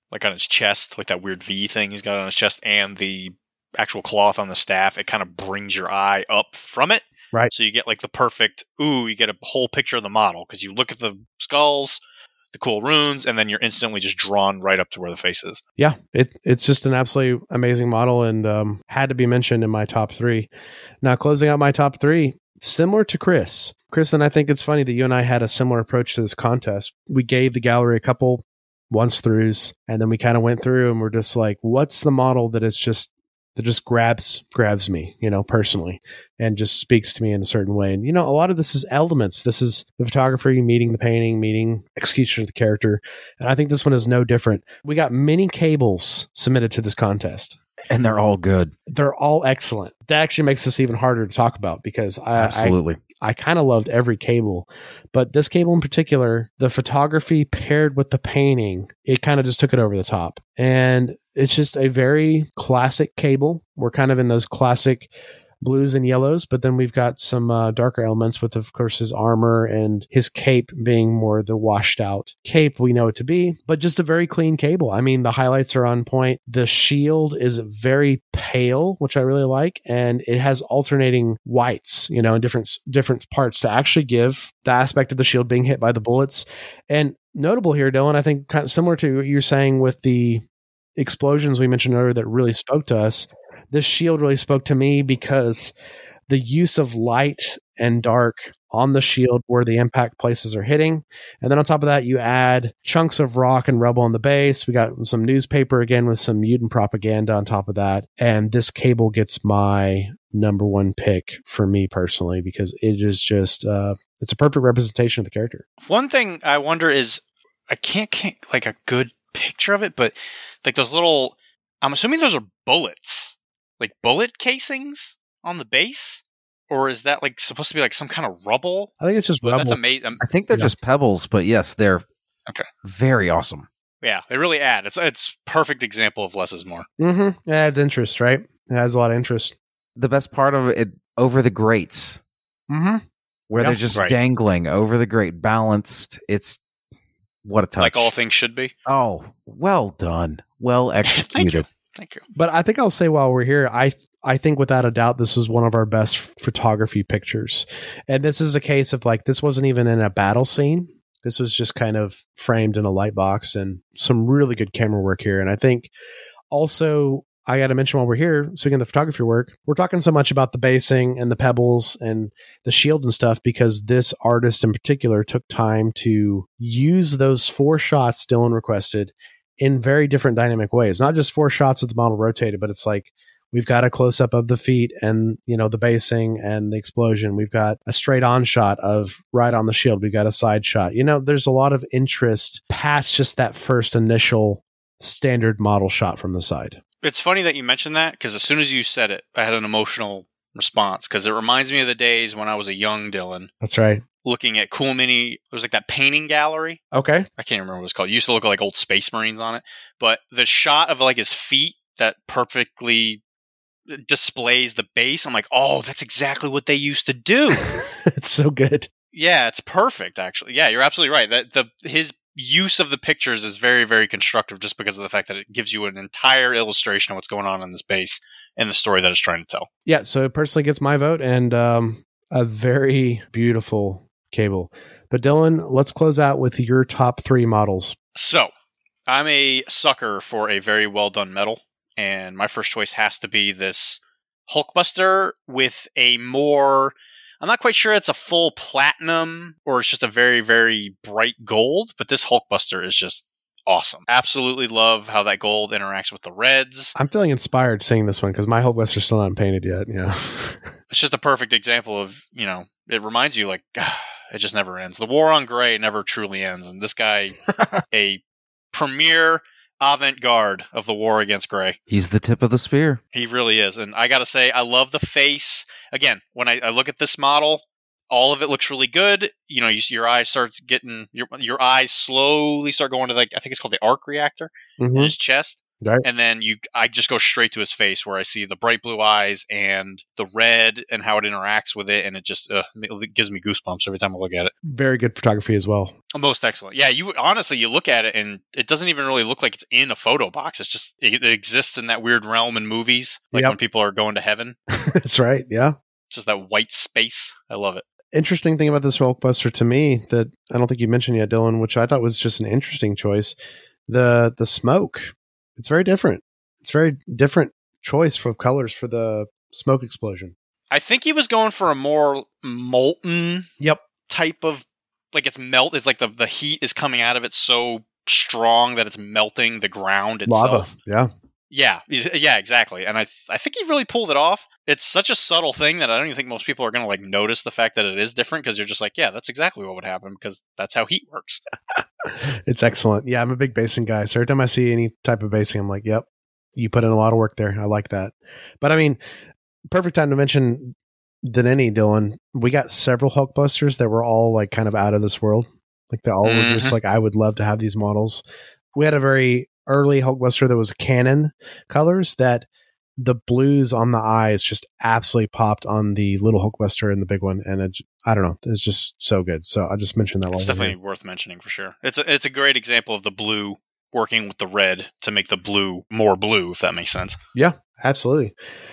like on his chest, like that weird V thing he's got on his chest, and the actual cloth on the staff, it kind of brings your eye up from it. Right. So you get like the perfect, ooh, you get a whole picture of the model because you look at the skulls, the cool runes, and then you're instantly just drawn right up to where the face is. Yeah, it, it's just an absolutely amazing model and um, had to be mentioned in my top three. Now, closing out my top three, similar to Chris. Chris, and I think it's funny that you and I had a similar approach to this contest. We gave the gallery a couple once throughs, and then we kind of went through and we're just like, what's the model that is just that just grabs grabs me, you know, personally, and just speaks to me in a certain way. And, you know, a lot of this is elements. This is the photography meeting the painting, meeting execution of the character. And I think this one is no different. We got many cables submitted to this contest. And they're all good. They're all excellent. That actually makes this even harder to talk about because I, Absolutely. I, I kind of loved every cable, but this cable in particular, the photography paired with the painting, it kind of just took it over the top. And it's just a very classic cable. We're kind of in those classic blues and yellows, but then we've got some uh, darker elements with, of course, his armor and his cape being more the washed out cape we know it to be, but just a very clean cable. I mean, the highlights are on point. The shield is very pale, which I really like, and it has alternating whites, you know, in different different parts to actually give the aspect of the shield being hit by the bullets. And notable here, Dylan, I think kind of similar to what you're saying with the explosions we mentioned earlier that really spoke to us. This shield really spoke to me because the use of light and dark on the shield where the impact places are hitting. And then on top of that, you add chunks of rock and rubble on the base. We got some newspaper again with some mutant propaganda on top of that. And this cable gets my number one pick for me personally because it is just, uh, it's a perfect representation of the character. One thing I wonder is, I can't, can't like a good picture of it, but like those little, I'm assuming those are bullets. Like bullet casings on the base, or is that like supposed to be like some kind of rubble? I think it's just well, rubble. That's amazing. I think they're yeah. just pebbles, but yes, they're okay. Very awesome. Yeah, they really add. It's it's perfect example of less is more. Mm-hmm. It adds interest, right? It has a lot of interest. The best part of it, over the grates, mm-hmm. where Yeah, they're just right. dangling over the grate, balanced. It's what a touch. Like all things should be. Oh, well done. Well executed. Thank you. But I think I'll say while we're here, I I think without a doubt this was one of our best photography pictures. And this is a case of like, this wasn't even in a battle scene. This was just kind of framed in a light box and some really good camera work here. And I think also, I got to mention while we're here, speaking of the photography work, we're talking so much about the basing and the pebbles and the shield and stuff because this artist in particular took time to use those four shots Dylan requested in very different dynamic ways. Not just four shots of the model rotated, but it's like we've got a close up of the feet and, you know, the basing and the explosion. We've got a straight on shot of right on the shield. We've got a side shot. You know, there's a lot of interest past just that first initial standard model shot from the side. It's funny that you mentioned that because as soon as you said it, I had an emotional response because it reminds me of the days when I was a young Dylan. That's right. Looking at Cool Mini, it was like that painting gallery. Okay. I can't remember what it was called. It used to look like old Space Marines on it. But the shot of like his feet that perfectly displays the base, I'm like, oh, that's exactly what they used to do. It's so good. Yeah, it's perfect, actually. Yeah, you're absolutely right. That the his use of the pictures is very, very constructive just because of the fact that it gives you an entire illustration of what's going on in this base and the story that it's trying to tell. Yeah, so it personally gets my vote and um, a very beautiful cable. But Dylan, let's close out with your top three models. So, I'm a sucker for a very well done metal, and my first choice has to be this Hulkbuster with a more, I'm not quite sure it's a full platinum or it's just a very, very bright gold, but this Hulkbuster is just awesome. Absolutely love how that gold interacts with the reds. I'm feeling inspired seeing this one because my Hulkbuster's still not painted yet. Yeah, It's just a perfect example of, you know, it reminds you like, ah, it just never ends. The war on gray never truly ends. And this guy, a premier avant-garde of the war against gray. He's the tip of the spear. He really is. And I got to say, I love the face. Again, when I, I look at this model, all of it looks really good. You know, you see your eyes starts getting, your your eyes slowly start going to like, I think it's called the arc reactor mm-hmm. in his chest. Right. And then you, I just go straight to his face where I see the bright blue eyes and the red and how it interacts with it, and it just uh, it gives me goosebumps every time I look at it. Very good photography as well. Most excellent. Yeah, you honestly you look at it and it doesn't even really look like it's in a photo box. It's just it, it exists in that weird realm in movies, like Yep. when people are going to heaven. That's right. Yeah. Just that white space. I love it. Interesting thing about this Hulkbuster to me that I don't think you mentioned yet, Dylan, which I thought was just an interesting choice. The the smoke. It's very different. It's very different choice for colors for the smoke explosion. I think he was going for a more molten Yep. type of, like it's melt. It's like the, the heat is coming out of it so strong that it's melting the ground itself. Lava. Yeah. Yeah, yeah, exactly. And I th- I think he really pulled it off. It's such a subtle thing that I don't even think most people are going to like notice the fact that it is different, because you're just like, yeah, that's exactly what would happen because that's how heat works. It's excellent. Yeah, I'm a big basing guy. So every time I see any type of basing, I'm like, yep, you put in a lot of work there. I like that. But I mean, perfect time to mention than any, Dylan. We got several Hulkbusters that were all like kind of out of this world. Like they all Mhm. were just like, I would love to have these models. We had a very early Hulkbuster that was canon colors that the blues on the eyes just absolutely popped on the little Hulkbuster and the big one. And it, I don't know, it's just so good. So I just mentioned that. It's while definitely we're worth mentioning for sure. It's a, it's a great example of the blue working with the red to make the blue more blue, if that makes sense. here. Yeah, absolutely.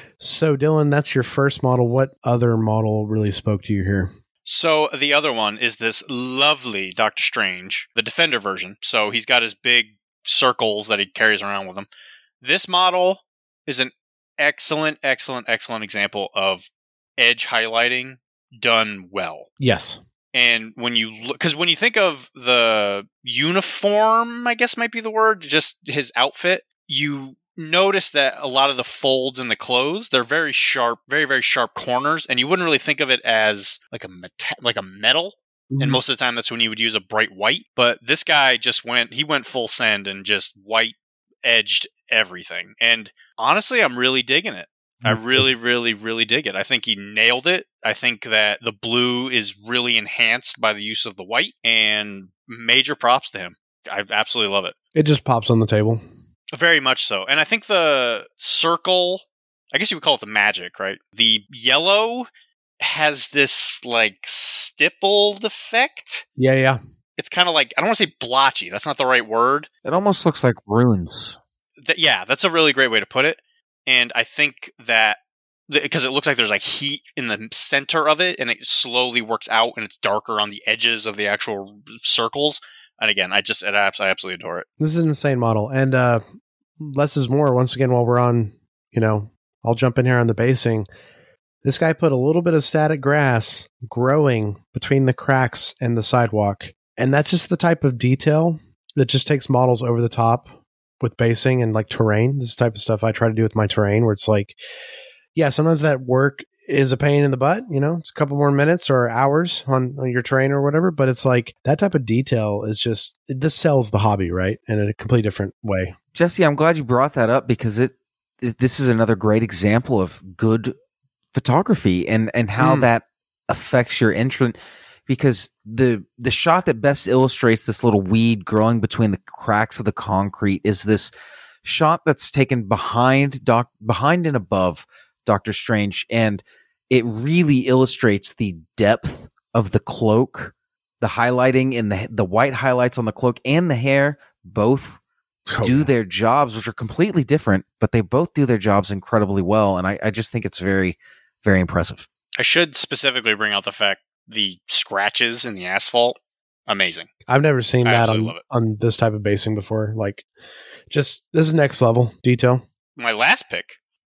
So Dylan, that's your first model. What other model really spoke to you here? So the other one is this lovely Doctor Strange, the Defender version. So he's got his big circles that he carries around with him. This model is an excellent, excellent, excellent example of edge highlighting done well. Yes. And when you look, because when you think of the uniform, I guess might be the word, just his outfit, you notice that a lot of the folds in the clothes, they're very sharp, very, very sharp corners. And you wouldn't really think of it as like a meta- like a metal. And most of the time, that's when you would use a bright white. But this guy just went, he went full send and just white edged everything. And honestly, I'm really digging it. I really, really, really dig it. I think he nailed it. I think that the blue is really enhanced by the use of the white, and major props to him. I absolutely love it. It just pops on the table. Very much so. And I think the circle, I guess you would call it the magic, right? The yellow has this like stippled effect. Yeah, yeah. It's kind of like, I don't want to say blotchy. That's not the right word. It almost looks like runes. Th- yeah, that's a really great way to put it. And I think that because it looks like there's like heat in the center of it, and it slowly works out, and it's darker on the edges of the actual circles. And again, I just, it, I absolutely adore it. This is an insane model. And uh, less is more. Once again, while we're on, you know, I'll jump in here on the basing. This guy put a little bit of static grass growing between the cracks and the sidewalk. And that's just the type of detail that just takes models over the top with basing and like terrain. This is the type of stuff I try to do with my terrain, where it's like, yeah, sometimes that work is a pain in the butt. You know, it's a couple more minutes or hours on, on your terrain or whatever. But it's like that type of detail is just, this sells the hobby, right? In a completely different way. Jesse, I'm glad you brought that up, because it, it this is another great example of good photography and, and how Mm. that affects your entrance. Because the the shot that best illustrates this little weed growing between the cracks of the concrete is this shot that's taken behind doc behind and above Doctor Strange, and it really illustrates the depth of the cloak, the highlighting and the the white highlights on the cloak and the hair both Oh, do yeah. their jobs, which are completely different, but they both do their jobs incredibly well, and I, I just think it's very, very impressive. I should specifically bring out the fact the scratches in the asphalt, amazing. I've never seen I that absolutely on, love it. on this type of basing before. Like, just this is next level detail. My last pick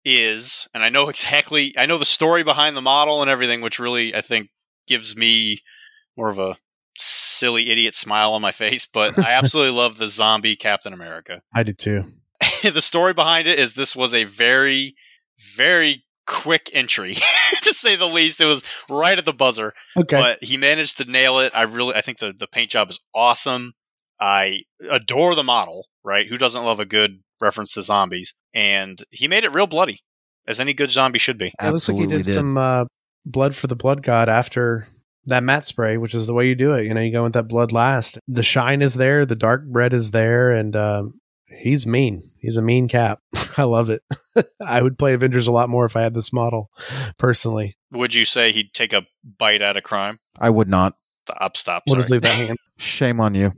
is, and I know exactly, I know the story behind the model and everything, which really, I think, gives me more of a silly idiot smile on my face, but I absolutely love the zombie Captain America. I did too. The story behind it is this was a very, very quick entry, to say the least. It was right at the buzzer, Okay. but he managed to nail it. I really, I think the, the paint job is awesome. I adore the model, right? Who doesn't love a good reference to zombies? And he made it real bloody, as any good zombie should be. It looks like you Absolutely did, did. some uh, blood for the blood god after that matte spray, which is the way you do it. You know, you go with that blood last. The shine is there, the dark red is there, and um, he's mean. He's a mean Cap. I love it. I would play Avengers a lot more if I had this model, personally. Would you say he'd take a bite out of crime? I would not. Stop, stop. We'll sorry. just leave that hand. Shame on you.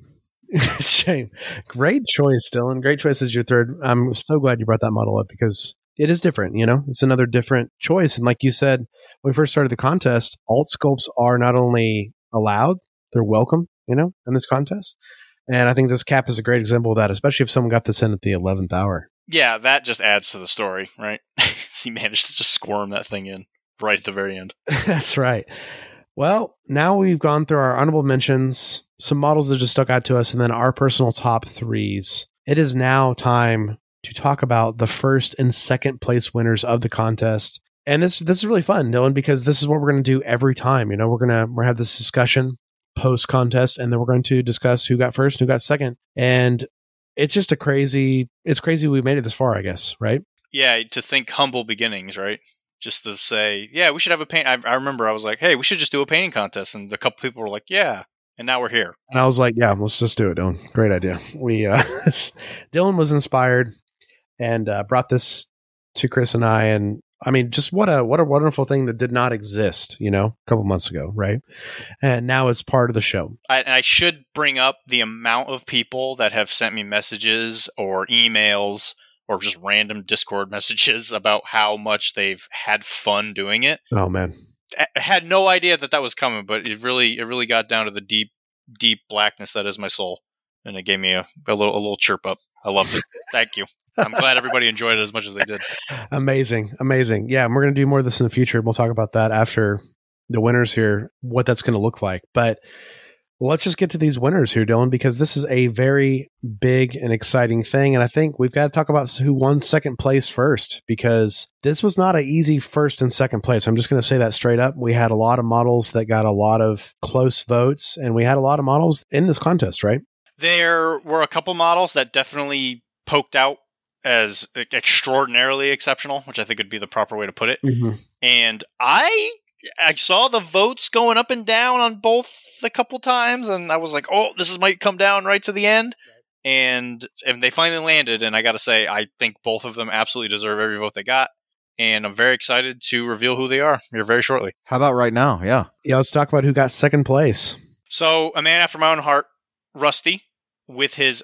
Shame. Great choice, Dylan. Great choice as your third. I'm so glad you brought that model up because it is different, you know? It's another different choice. And like you said, when we first started the contest, alt sculpts are not only allowed, they're welcome, you know, in this contest. And I think this Cap is a great example of that, especially if someone got this in at the eleventh hour. Yeah, that just adds to the story, right? He managed to just squirm that thing in right at the very end. That's right. Well, now we've gone through our honorable mentions, some models that just stuck out to us, and then our personal top threes. It is now time to talk about the first and second place winners of the contest. And this this is really fun, Dylan, because this is what we're going to do every time. You know, we're going to we're have this discussion post contest, and then we're going to discuss who got first, who got second. And it's just a crazy, it's crazy we made it this far, I guess, right? Yeah, to think humble beginnings, right? Just to say, yeah, we should have a paint. I, I remember I was like, hey, we should just do a painting contest. And a couple people were like, yeah. And now we're here. And I was like, yeah, let's just do it, Dylan. Great idea. We, uh, Dylan was inspired and uh, brought this to Chris and I. And I mean, just what a, what a wonderful thing that did not exist, you know, a couple months ago. Right. And now it's part of the show. I, and I should bring up the amount of people that have sent me messages or emails or just random Discord messages about how much they've had fun doing it. Oh man. I had no idea that that was coming, but it really, it really got down to the deep, deep blackness that is my soul. And it gave me a, a little, a little chirp up. I loved it. Thank you. I'm glad everybody enjoyed it as much as they did. Amazing. Amazing. Yeah. And we're going to do more of this in the future. We'll talk about that after the winners here, what that's going to look like. But let's just get to these winners here, Dylan, because this is a very big and exciting thing. And I think we've got to talk about who won second place first, because this was not an easy first and second place. I'm just going to say that straight up. We had a lot of models that got a lot of close votes, and we had a lot of models in this contest, right? There were a couple models that definitely poked out as extraordinarily exceptional, which I think would be the proper way to put it. Mm-hmm. And I... I saw the votes going up and down on both a couple times, and I was like, oh, this is, might come down right to the end. Right. And, and they finally landed, and I got to say, I think both of them absolutely deserve every vote they got. And I'm very excited to reveal who they are here very shortly. How about right now? Yeah. Yeah, let's talk about who got second place. So, a man after my own heart, Rusty, with his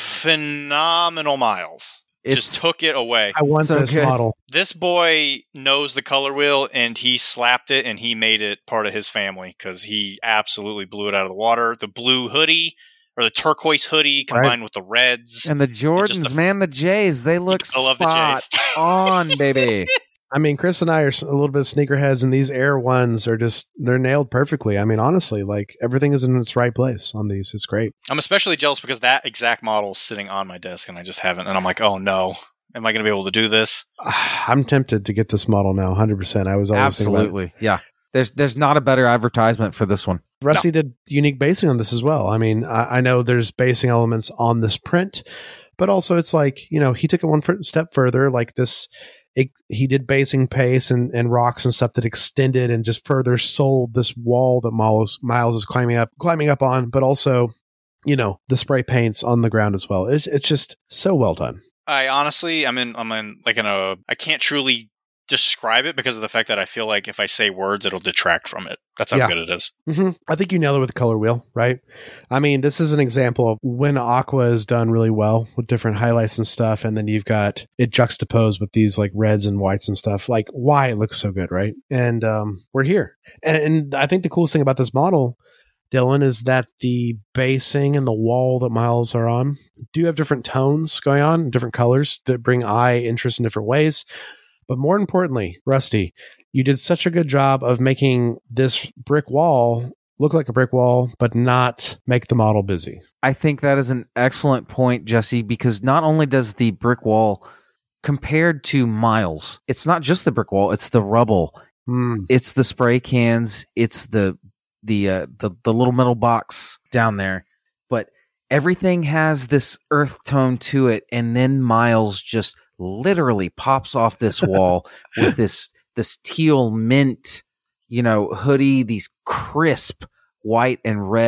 phenomenal miles. It's, just took it away. I want so this good. model. This boy knows the color wheel, and he slapped it, and he made it part of his family because he absolutely blew it out of the water. The blue hoodie, or the turquoise hoodie, combined right. with the reds. And the Jordans, the, man, the Jays, they look I love spot the Jays. on, baby. I mean, Chris and I are a little bit of sneakerheads, and these Air ones are just, they're nailed perfectly. I mean, honestly, like everything is in its right place on these. It's great. I'm especially jealous because that exact model is sitting on my desk and I just haven't. And I'm like, oh no, am I going to be able to do this? I'm tempted to get this model now, one hundred percent. I was always Absolutely. Yeah. There's there's not a better advertisement for this one. Rusty no. did unique basing on this as well. I mean, I, I know there's basing elements on this print, but also it's like, you know, he took it one step further, like this. It, he did basing paste and, and rocks and stuff that extended and just further sold this wall that Miles, Miles is climbing up, climbing up on, but also, you know, the spray paints on the ground as well. It's it's just so well done. I honestly, I'm in, I'm in like in a, I can't truly describe it because of the fact that I feel like if I say words, it'll detract from it. That's how yeah. good it is. Mm-hmm. I think you nailed it with the color wheel, right? I mean, this is an example of when Aqua is done really well with different highlights and stuff, and then you've got it juxtaposed with these like reds and whites and stuff, like why it looks so good, right? And um, we're here. And, and I think the coolest thing about this model, Dylan, is that the basing and the wall that Miles are on do have different tones going on, different colors that bring eye interest in different ways. But more importantly, Rusty, you did such a good job of making this brick wall look like a brick wall, but not make the model busy. I think that is an excellent point, Jesse, because not only does the brick wall, compared to Miles, it's not just the brick wall, it's the rubble. Mm. It's the spray cans, it's the the uh, the the little metal box down there. But everything has this earth tone to it, and then Miles just literally pops off this wall with this this teal mint, you know, hoodie, these crisp white and red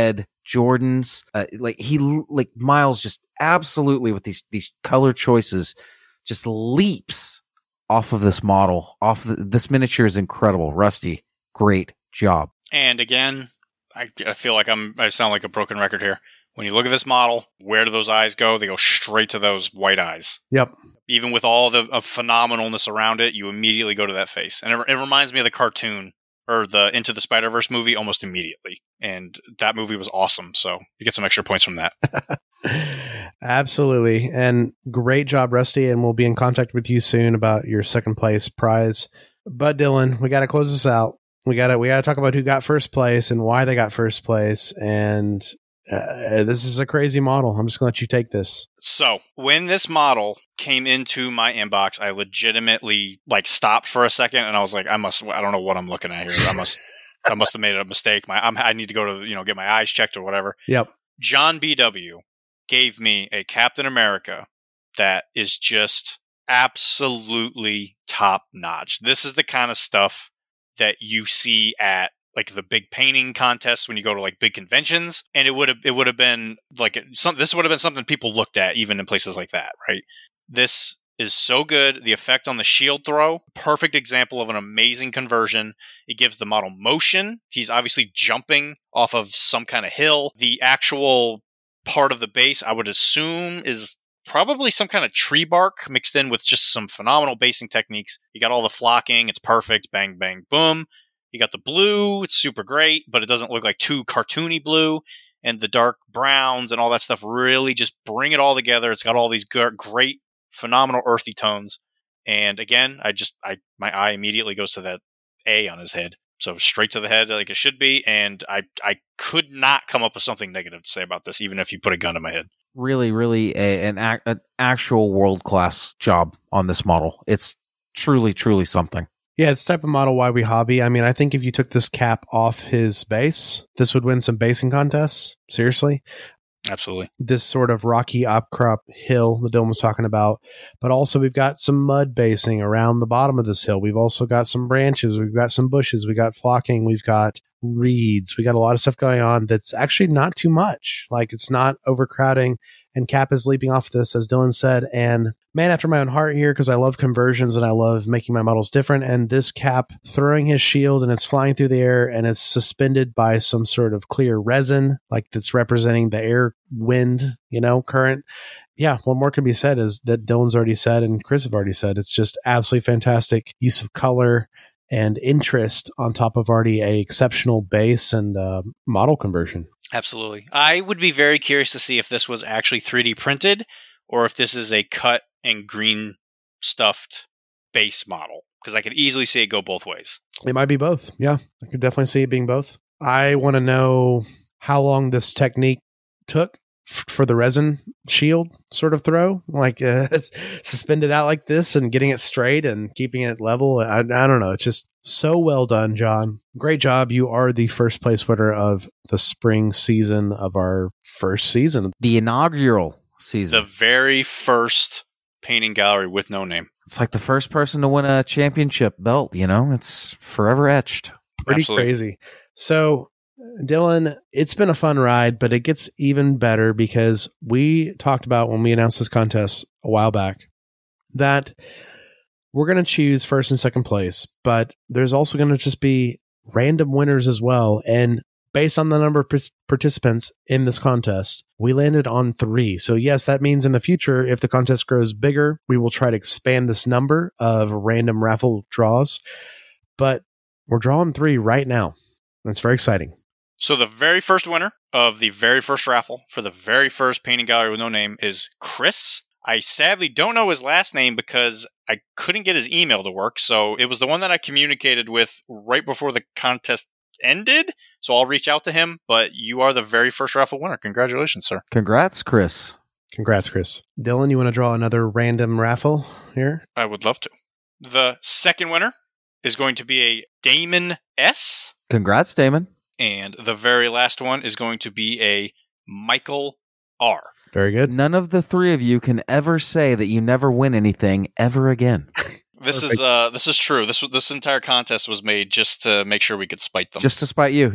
Jordans. Uh, like he, like Miles, just absolutely with these these color choices, just leaps off of this model. Off the, this miniature is incredible. Rusty, great job. And again, I, I feel like I'm I sound like a broken record here. When you look at this model, where do those eyes go? They go straight to those white eyes. Yep. Even with all the of phenomenalness around it, you immediately go to that face. And it, it reminds me of the cartoon or the Into the Spider-Verse movie almost immediately. And that movie was awesome. So you get some extra points from that. Absolutely. And great job, Rusty. And we'll be in contact with you soon about your second place prize. But Dylan, we got to close this out. We got to we got to talk about who got first place and why they got first place. And Uh, this is a crazy model. I'm just going to let you take this. So when this model came into my inbox, I legitimately like stopped for a second and I was like, I must, I don't know what I'm looking at here. I must, I must have made a mistake. My, I'm, I need to go to, you know, get my eyes checked or whatever. Yep. John B W gave me a Captain America that is just absolutely top notch. This is the kind of stuff that you see at like the big painting contests when you go to like big conventions, and it would have it would have been like some this would have been something people looked at even in places like that, right? This is so good. The effect on the shield throw, perfect example of an amazing conversion. It gives the model motion. He's obviously jumping off of some kind of hill. The actual part of the base, I would assume, is probably some kind of tree bark mixed in with just some phenomenal basing techniques. You got all the flocking. It's perfect. Bang, bang, boom. You got the blue, it's super great, but it doesn't look like too cartoony blue, and the dark browns and all that stuff really just bring it all together. It's got all these great, phenomenal earthy tones. And again, I just, I my eye immediately goes to that A on his head. So straight to the head like it should be, and I, I could not come up with something negative to say about this, even if you put a gun to my head. Really, really a, an, ac- an actual world-class job on this model. It's truly, truly something. Yeah, it's the type of model why we hobby. I mean, I think if you took this cap off his base, this would win some basing contests. Seriously. Absolutely. This sort of rocky upcrop hill that Dylan was talking about. But also we've got some mud basing around the bottom of this hill. We've also got some branches. We've got some bushes. We got flocking. We've got reeds. We got a lot of stuff going on that's actually not too much. Like it's not overcrowding. And Cap is leaping off this, as Dylan said. And man after my own heart here, because I love conversions and I love making my models different. And this Cap throwing his shield and it's flying through the air and it's suspended by some sort of clear resin, like that's representing the air wind, you know, current. Yeah, what more can be said is that Dylan's already said and Chris have already said. It's just absolutely fantastic use of color and interest on top of already a exceptional base and uh, model conversion. Absolutely. I would be very curious to see if this was actually three D printed or if this is a cut and green stuffed base model, because I could easily see it go both ways. It might be both. Yeah, I could definitely see it being both. I want to know how long this technique took f- for the resin shield sort of throw, like uh, it's suspended out like this and getting it straight and keeping it level. I, I don't know. It's just so well done, John. Great job. You are the first place winner of the spring season of our first season. The inaugural season. The very first painting gallery with no name. It's like the first person to win a championship belt, you know? It's forever etched. Pretty Absolutely. Crazy. So, Dylan, it's been a fun ride, but it gets even better because we talked about when we announced this contest a while back that we're going to choose first and second place, but there's also going to just be random winners as well. And based on the number of participants in this contest, we landed on three. So yes, that means in the future, if the contest grows bigger, we will try to expand this number of random raffle draws. But we're drawing three right now. That's very exciting. So the very first winner of the very first raffle for the very first painting gallery with no name is Chris. I sadly don't know his last name because I couldn't get his email to work. So it was the one that I communicated with right before the contest ended. So I'll reach out to him. But you are the very first raffle winner. Congratulations, sir. Congrats, Chris. Congrats, Chris. Dylan, you want to draw another random raffle here? I would love to. The second winner is going to be a Damon S. Congrats, Damon. And the very last one is going to be a Michael R. Very good. None of the three of you can ever say that you never win anything ever again. This Perfect. is uh, this is true. This this entire contest was made just to make sure we could spite them. Just to spite you, yeah.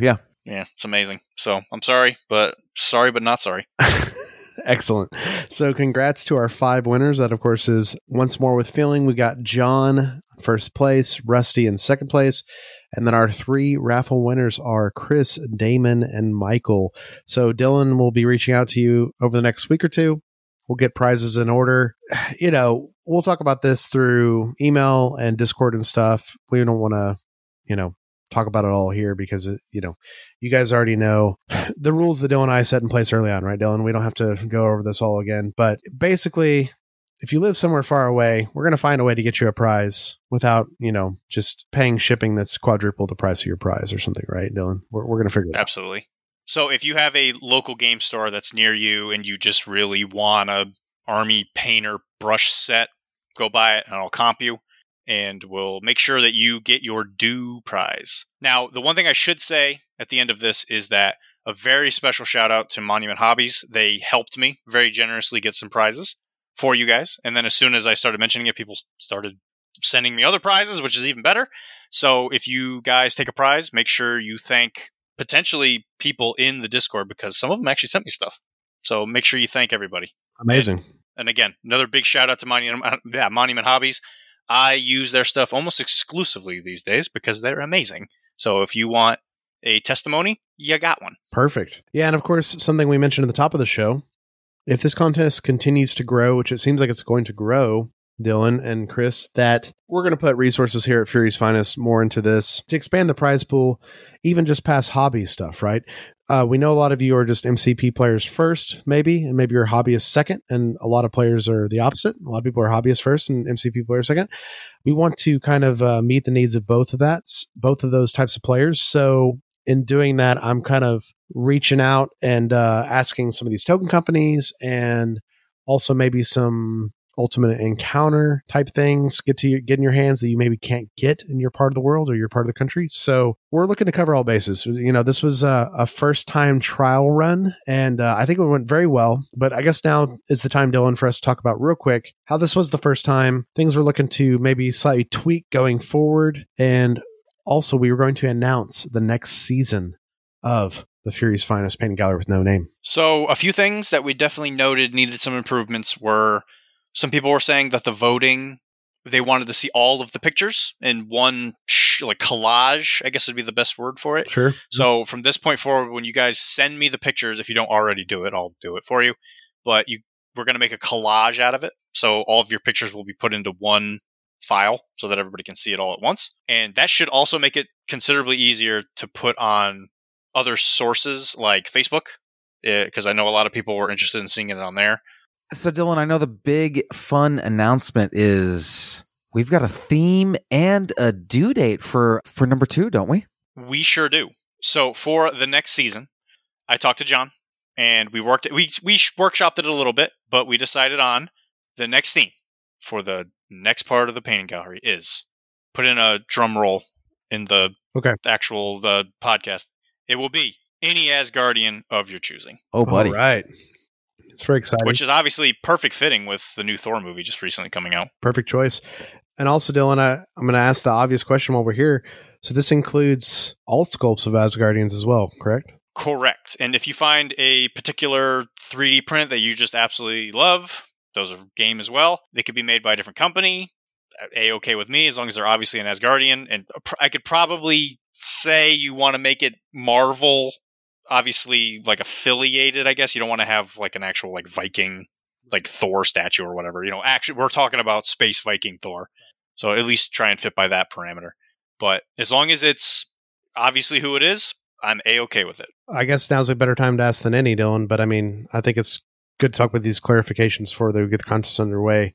Yeah, it's amazing. So I'm sorry, but sorry, but not sorry. Excellent. So congrats to our five winners. That, of course, is Once More with Feeling. We got John first place, Rusty in second place. And then our three raffle winners are Chris, Damon, and Michael. So Dylan will be reaching out to you over the next week or two. We'll get prizes in order. You know, we'll talk about this through email and Discord and stuff. We don't want to, you know, talk about it all here because, it, you know, you guys already know the rules that Dylan and I set in place early on, right, Dylan? We don't have to go over this all again. But basically, if you live somewhere far away, we're going to find a way to get you a prize without, you know, just paying shipping that's quadruple the price of your prize or something, right, Dylan? We're, we're going to figure it out. Absolutely. So if you have a local game store that's near you and you just really want a Army painter brush set, go buy it and I'll comp you and we'll make sure that you get your due prize. Now, the one thing I should say at the end of this is that a very special shout out to Monument Hobbies. They helped me very generously get some prizes for you guys. And then as soon as I started mentioning it, people started sending me other prizes, which is even better. So if you guys take a prize, make sure you thank potentially people in the Discord because some of them actually sent me stuff. So make sure you thank everybody. Amazing. And, and again, another big shout out to Monument, yeah, Monument Hobbies. I use their stuff almost exclusively these days because they're amazing. So if you want a testimony, you got one. Perfect. Yeah, and of course, something we mentioned at the top of the show, if this contest continues to grow, which it seems like it's going to grow, Dylan and Chris, that we're going to put resources here at Fury's Finest more into this to expand the prize pool, even just past hobby stuff, right? Uh, we know a lot of you are just M C P players first, maybe, and maybe you're hobbyists second, and a lot of players are the opposite. A lot of people are hobbyists first and M C P players second. We want to kind of uh, meet the needs of both of that, both of those types of players. So in doing that, I'm kind of reaching out and uh, asking some of these token companies and also maybe some ultimate encounter type things get to your, get in your hands that you maybe can't get in your part of the world or your part of the country. So we're looking to cover all bases. You know, this was a, a first time trial run and uh, I think it went very well, but I guess now is the time, Dylan, for us to talk about real quick how this was the first time. Things we're looking to maybe slightly tweak going forward. And also we were going to announce the next season of the Fury's Finest Painting Gallery with No Name. So a few things that we definitely noted needed some improvements were some people were saying that the voting, they wanted to see all of the pictures in one sh- like collage, I guess would be the best word for it. Sure. So from this point forward, when you guys send me the pictures, if you don't already do it, I'll do it for you. But you, we're going to make a collage out of it. So all of your pictures will be put into one file so that everybody can see it all at once. And that should also make it considerably easier to put on other sources like Facebook, because I know a lot of people were interested in seeing it on there. So, Dylan, I know the big fun announcement is we've got a theme and a due date for, for number two, don't we? We sure do. So, for the next season, I talked to John, and we worked. We we workshopped it a little bit, but we decided on the next theme for the next part of the painting gallery is put in a drum roll in the okay. actual the podcast. It will be any Asgardian of your choosing. Oh, buddy! All right. It's very exciting. Which is obviously perfect fitting with the new Thor movie just recently coming out. Perfect choice. And also, Dylan, I, I'm going to ask the obvious question while we're here. So this includes all sculpts of Asgardians as well, correct? Correct. And if you find a particular three D print that you just absolutely love, those are game as well. They could be made by a different company. A-okay with me, as long as they're obviously an Asgardian. And I could probably say you want to make it Marvel, obviously like affiliated, I guess. You don't want to have like an actual like Viking, like Thor statue or whatever. You know, actually we're talking about space Viking Thor. So at least try and fit by that parameter. But as long as it's obviously who it is, I'm A-okay with it. I guess now's a better time to ask than any, Dylan. But I mean, I think it's good to talk with these clarifications before they get the contest underway.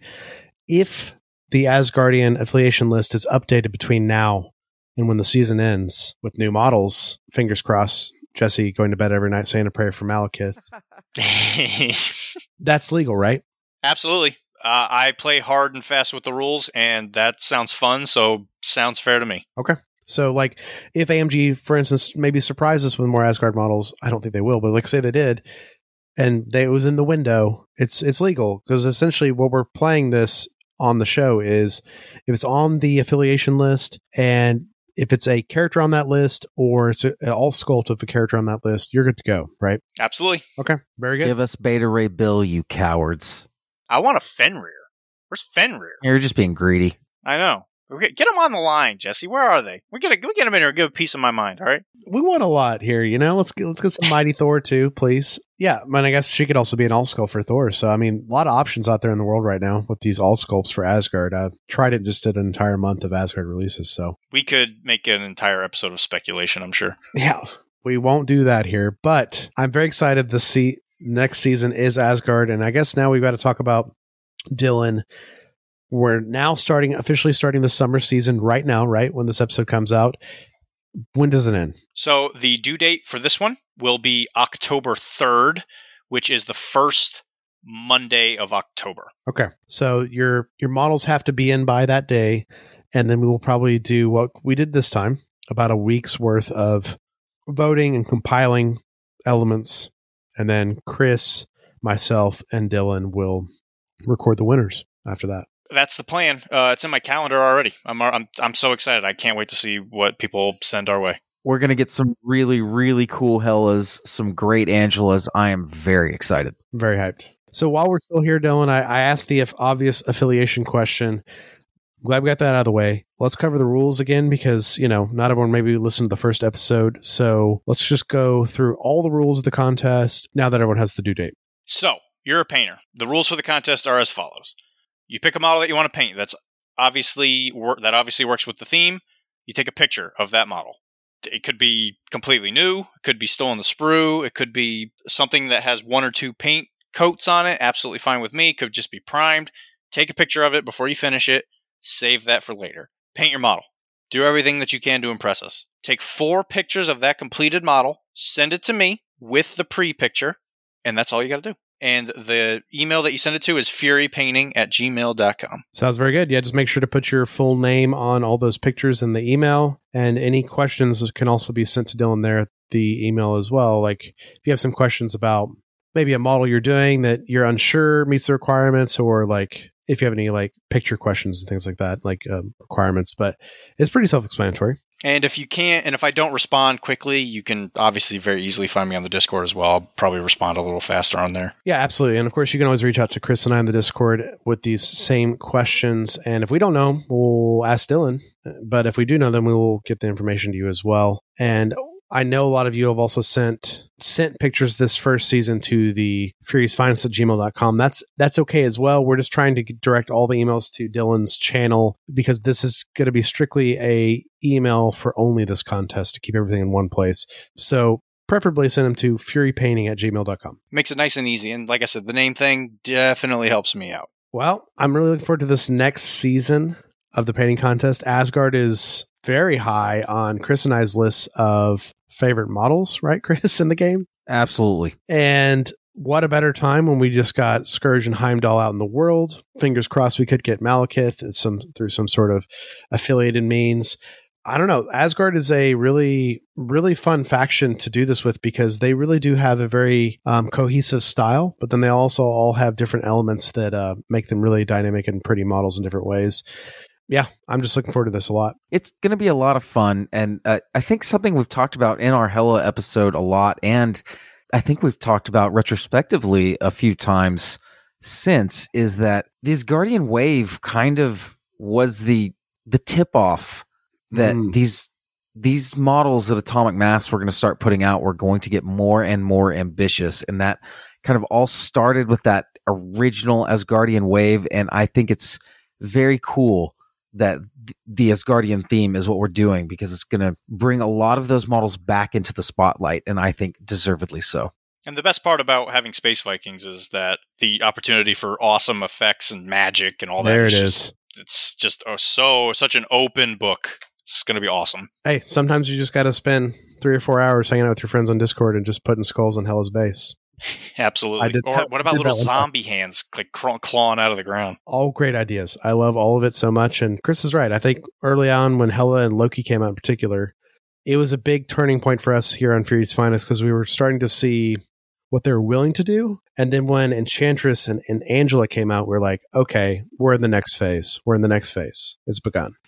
If the Asgardian affiliation list is updated between now and when the season ends with new models, fingers crossed, Jesse going to bed every night saying a prayer for Malekith. That's legal, right? Absolutely. Uh, I play hard and fast with the rules, and that sounds fun, so sounds fair to me. Okay. So, like, if A M G, for instance, maybe surprise us with more Asgard models, I don't think they will, but like say they did, and they, it was in the window, it's it's legal, because essentially what we're playing this on the show is if it's on the affiliation list and if it's a character on that list or it's a, all sculpt of a character on that list, you're good to go, right? Absolutely. Okay, very good. Give us Beta Ray Bill, you cowards. I want a Fenrir. Where's Fenrir? You're just being greedy. I know. Okay, get them on the line, Jesse. Where are they? We gotta we get them in here. Give a piece of my mind. All right. We want a lot here, you know. Let's get let's get some Mighty Thor too, please. Yeah, I mean, I guess she could also be an all sculpt for Thor. So I mean, a lot of options out there in the world right now with these all sculpts for Asgard. I tried it, just did an entire month of Asgard releases. So we could make an entire episode of speculation, I'm sure. Yeah, we won't do that here, but I'm very excited to see next season is Asgard, and I guess now we've got to talk about Dylan. We're now starting, officially starting the summer season right now, right? When this episode comes out. When does it end? So the due date for this one will be October third, which is the first Monday of October. Okay. So your your models have to be in by that day, and then we will probably do what we did this time, about a week's worth of voting and compiling elements, and then Chris, myself, and Dylan will record the winners after that. That's the plan. Uh, it's in my calendar already. I'm I'm I'm so excited. I can't wait to see what people send our way. We're going to get some really, really cool Hellas, some great Angelas. I am very excited. Very hyped. So while we're still here, Dylan, I, I asked the obvious affiliation question. Glad we got that out of the way. Let's cover the rules again because, you know, not everyone maybe listened to the first episode. So let's just go through all the rules of the contest now that everyone has the due date. So you're a painter. The rules for the contest are as follows. You pick a model that you want to paint. That's obviously that obviously works with the theme. You take a picture of that model. It could be completely new. It could be still in the sprue. It could be something that has one or two paint coats on it. Absolutely fine with me. It could just be primed. Take a picture of it before you finish it. Save that for later. Paint your model. Do everything that you can to impress us. Take four pictures of that completed model. Send it to me with the pre-picture. And that's all you got to do. And the email that you send it to is furypainting at gmail dot com. Sounds very good. Yeah, just make sure to put your full name on all those pictures in the email. And any questions can also be sent to Dylan there at the email as well. Like if you have some questions about maybe a model you're doing that you're unsure meets the requirements, or like if you have any like picture questions and things like that, like um, requirements. But it's pretty self-explanatory. And if you can't, and if I don't respond quickly, you can obviously very easily find me on the Discord as well. I'll probably respond a little faster on there. Yeah, absolutely. And of course, you can always reach out to Chris and I on the Discord with these same questions. And if we don't know, we'll ask Dylan. But if we do know, then we will get the information to you as well. And I know a lot of you have also sent sent pictures this first season to the furious finest at gmail dot com. That's that's okay as well. We're just trying to direct all the emails to Dylan's channel because this is going to be strictly a email for only this contest to keep everything in one place. So preferably send them to furypainting at gmail dot com. Makes it nice and easy. And like I said, the name thing definitely helps me out. Well, I'm really looking forward to this next season of the painting contest. Asgard is very high on Chris and I's list of favorite models, right, Chris, in the game? Absolutely. And what a better time when we just got Scourge and Heimdall out in the world. Fingers crossed we could get Malekith some, through some sort of affiliated means. I don't know. Asgard is a really, really fun faction to do this with because they really do have a very um, cohesive style, but then they also all have different elements that uh, make them really dynamic and pretty models in different ways. Yeah, I'm just looking forward to this a lot. It's going to be a lot of fun. And uh, I think something we've talked about in our Hela episode a lot, and I think we've talked about retrospectively a few times since, is that this Guardian Wave kind of was the the tip-off that mm. these these models that Atomic Mass were going to start putting out were going to get more and more ambitious. And that kind of all started with that original Asgardian Wave. And I think it's very cool that the Asgardian theme is what we're doing because it's going to bring a lot of those models back into the spotlight, and I think deservedly so. And the best part about having Space Vikings is that the opportunity for awesome effects and magic and all that. There it is. is. Just, it's just oh, so such an open book. It's going to be awesome. Hey, sometimes you just got to spend three or four hours hanging out with your friends on Discord and just putting skulls on Hela's base. Absolutely. Or that, what about little zombie hands like craw- clawing out of the ground? All great ideas. I love all of it so much. And Chris is right. I think early on when Hela and Loki came out in particular, it was a big turning point for us here on Fury's Finest because we were starting to see what they were willing to do. And then when Enchantress and, and Angela came out, we're like, okay, we're in the next phase. We're in the next phase. It's begun.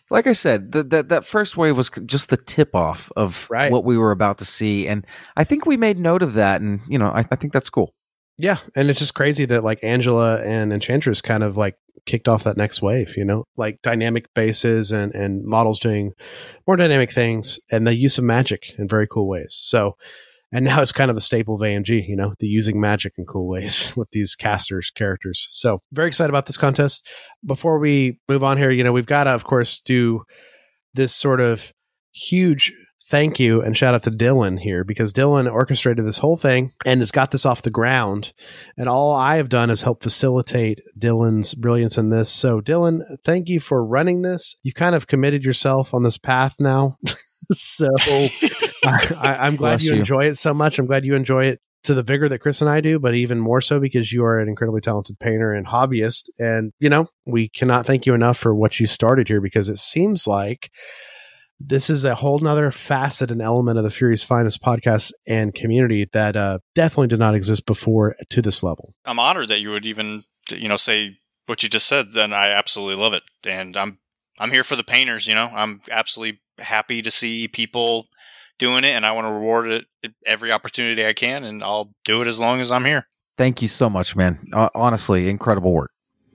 like I said, the, that that first wave was just the tip off of Right. what we were about to see, and I think we made note of that, and you know, I, I think that's cool. Yeah, and it's just crazy that like Angela and Enchantress kind of like kicked off that next wave, you know, like dynamic bases and, and models doing more dynamic things and the use of magic in very cool ways. So, and now it's kind of the staple of A M G, you know, the using magic in cool ways with these casters characters. So very excited about this contest. Before we move on here, you know, we've got to, of course, do this sort of huge thank you and shout out to Dylan here, because Dylan orchestrated this whole thing and has got this off the ground. And all I have done is help facilitate Dylan's brilliance in this. So Dylan, thank you for running this. You've kind of committed yourself on this path now. so I, I, I'm glad you, you enjoy it so much. I'm glad you enjoy it to the vigor that Chris and I do, but even more so because you are an incredibly talented painter and hobbyist. And, you know, we cannot thank you enough for what you started here, because it seems like this is a whole nother facet and element of the Furious Finest podcast and community that uh, definitely did not exist before to this level. I'm honored that you would even, you know, say what you just said. Then I absolutely love it, and I'm I'm here for the painters. You know, I'm absolutely happy to see people doing it, and I want to reward it every opportunity I can, and I'll do it as long as I'm here. Thank you so much, man. Uh, honestly, incredible work.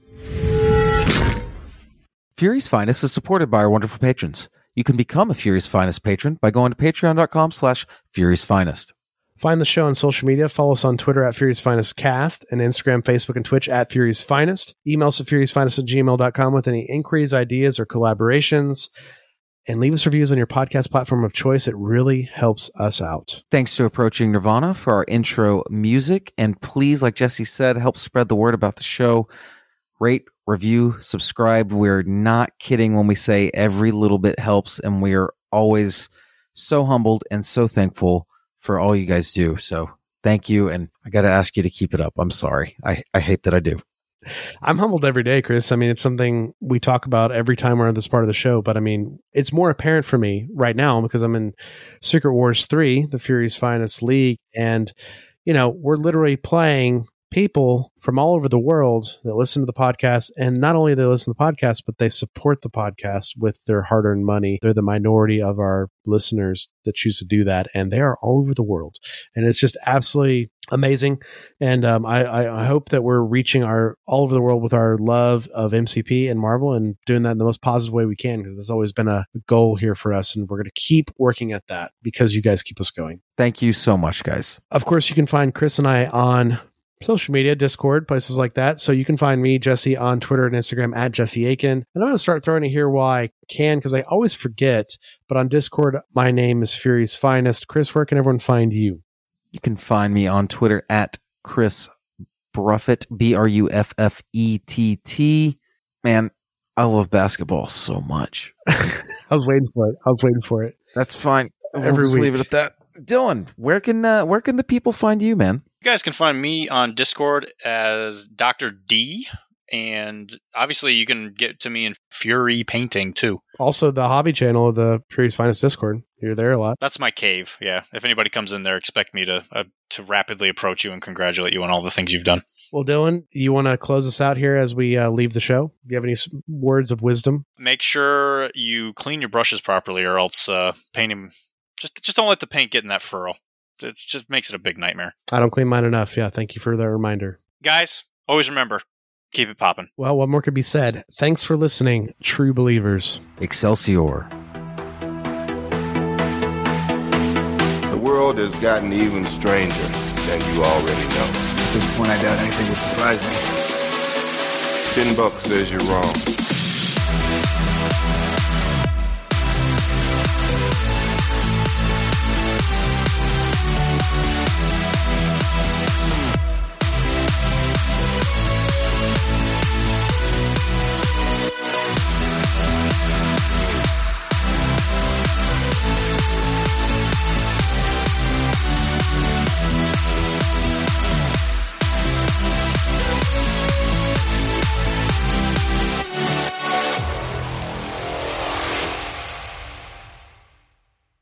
Furious Finest is supported by our wonderful patrons. You can become a Furious Finest patron by going to patreon.com slash Furious Finest. Find the show on social media. Follow us on Twitter at Furious Finest Cast and Instagram, Facebook, and Twitch at Furious Finest. Email us at furiousfinest at gmail dot com with any inquiries, ideas, or collaborations. And leave us reviews on your podcast platform of choice. It really helps us out. Thanks to Approaching Nirvana for our intro music. And please, like Jesse said, help spread the word about the show. Rate, review, subscribe. We're not kidding when we say every little bit helps, and we are always so humbled and so thankful for all you guys do. So thank you, and I got to ask you to keep it up. I'm sorry. I, I hate that I do. I'm humbled every day, Chris. I mean, it's something we talk about every time we're on this part of the show, but I mean, it's more apparent for me right now because I'm in Secret Wars three, the Furious Finest League, and, you know, we're literally playing people from all over the world that listen to the podcast, and not only they listen to the podcast, but they support the podcast with their hard-earned money. They're the minority of our listeners that choose to do that, and they are all over the world, and it's just absolutely amazing. And um, I, I hope that we're reaching our all over the world with our love of M C P and Marvel, and doing that in the most positive way we can, because that's always been a goal here for us, and we're going to keep working at that because you guys keep us going. Thank you so much, guys. Of course, you can find Chris and I on social media, Discord, places like that. So you can find me, Jesse, on Twitter and Instagram at Jesse Aiken. And I'm going to start throwing it here while I can, because I always forget. But on Discord, my name is Furious Finest. Chris, where can everyone find you? You can find me on Twitter at Chris Bruffett, B R U F F E T T. Man, I love basketball so much. I was waiting for it. I was waiting for it. That's fine. We'll Every just week. leave it at that. Dylan, where can uh, where can the people find you, man? You guys can find me on Discord as Doctor D, and obviously you can get to me in Fury Painting too. Also, the hobby channel of the Furious Finest Discord. You're there a lot. That's my cave. Yeah, if anybody comes in there, expect me to uh, to rapidly approach you and congratulate you on all the things you've done. Well, Dylan, you want to close us out here as we uh, leave the show? Do you have any s- words of wisdom? Make sure you clean your brushes properly, or else uh, painting. Just just don't let the paint get in that furrow. It just makes it a big nightmare. I don't clean mine enough. Yeah, thank you for the reminder. Guys, always remember, keep it popping. Well, what more could be said? Thanks for listening, true believers. Excelsior. The world has gotten even stranger than you already know. At this point, I doubt anything would surprise me. Ten bucks says you're wrong.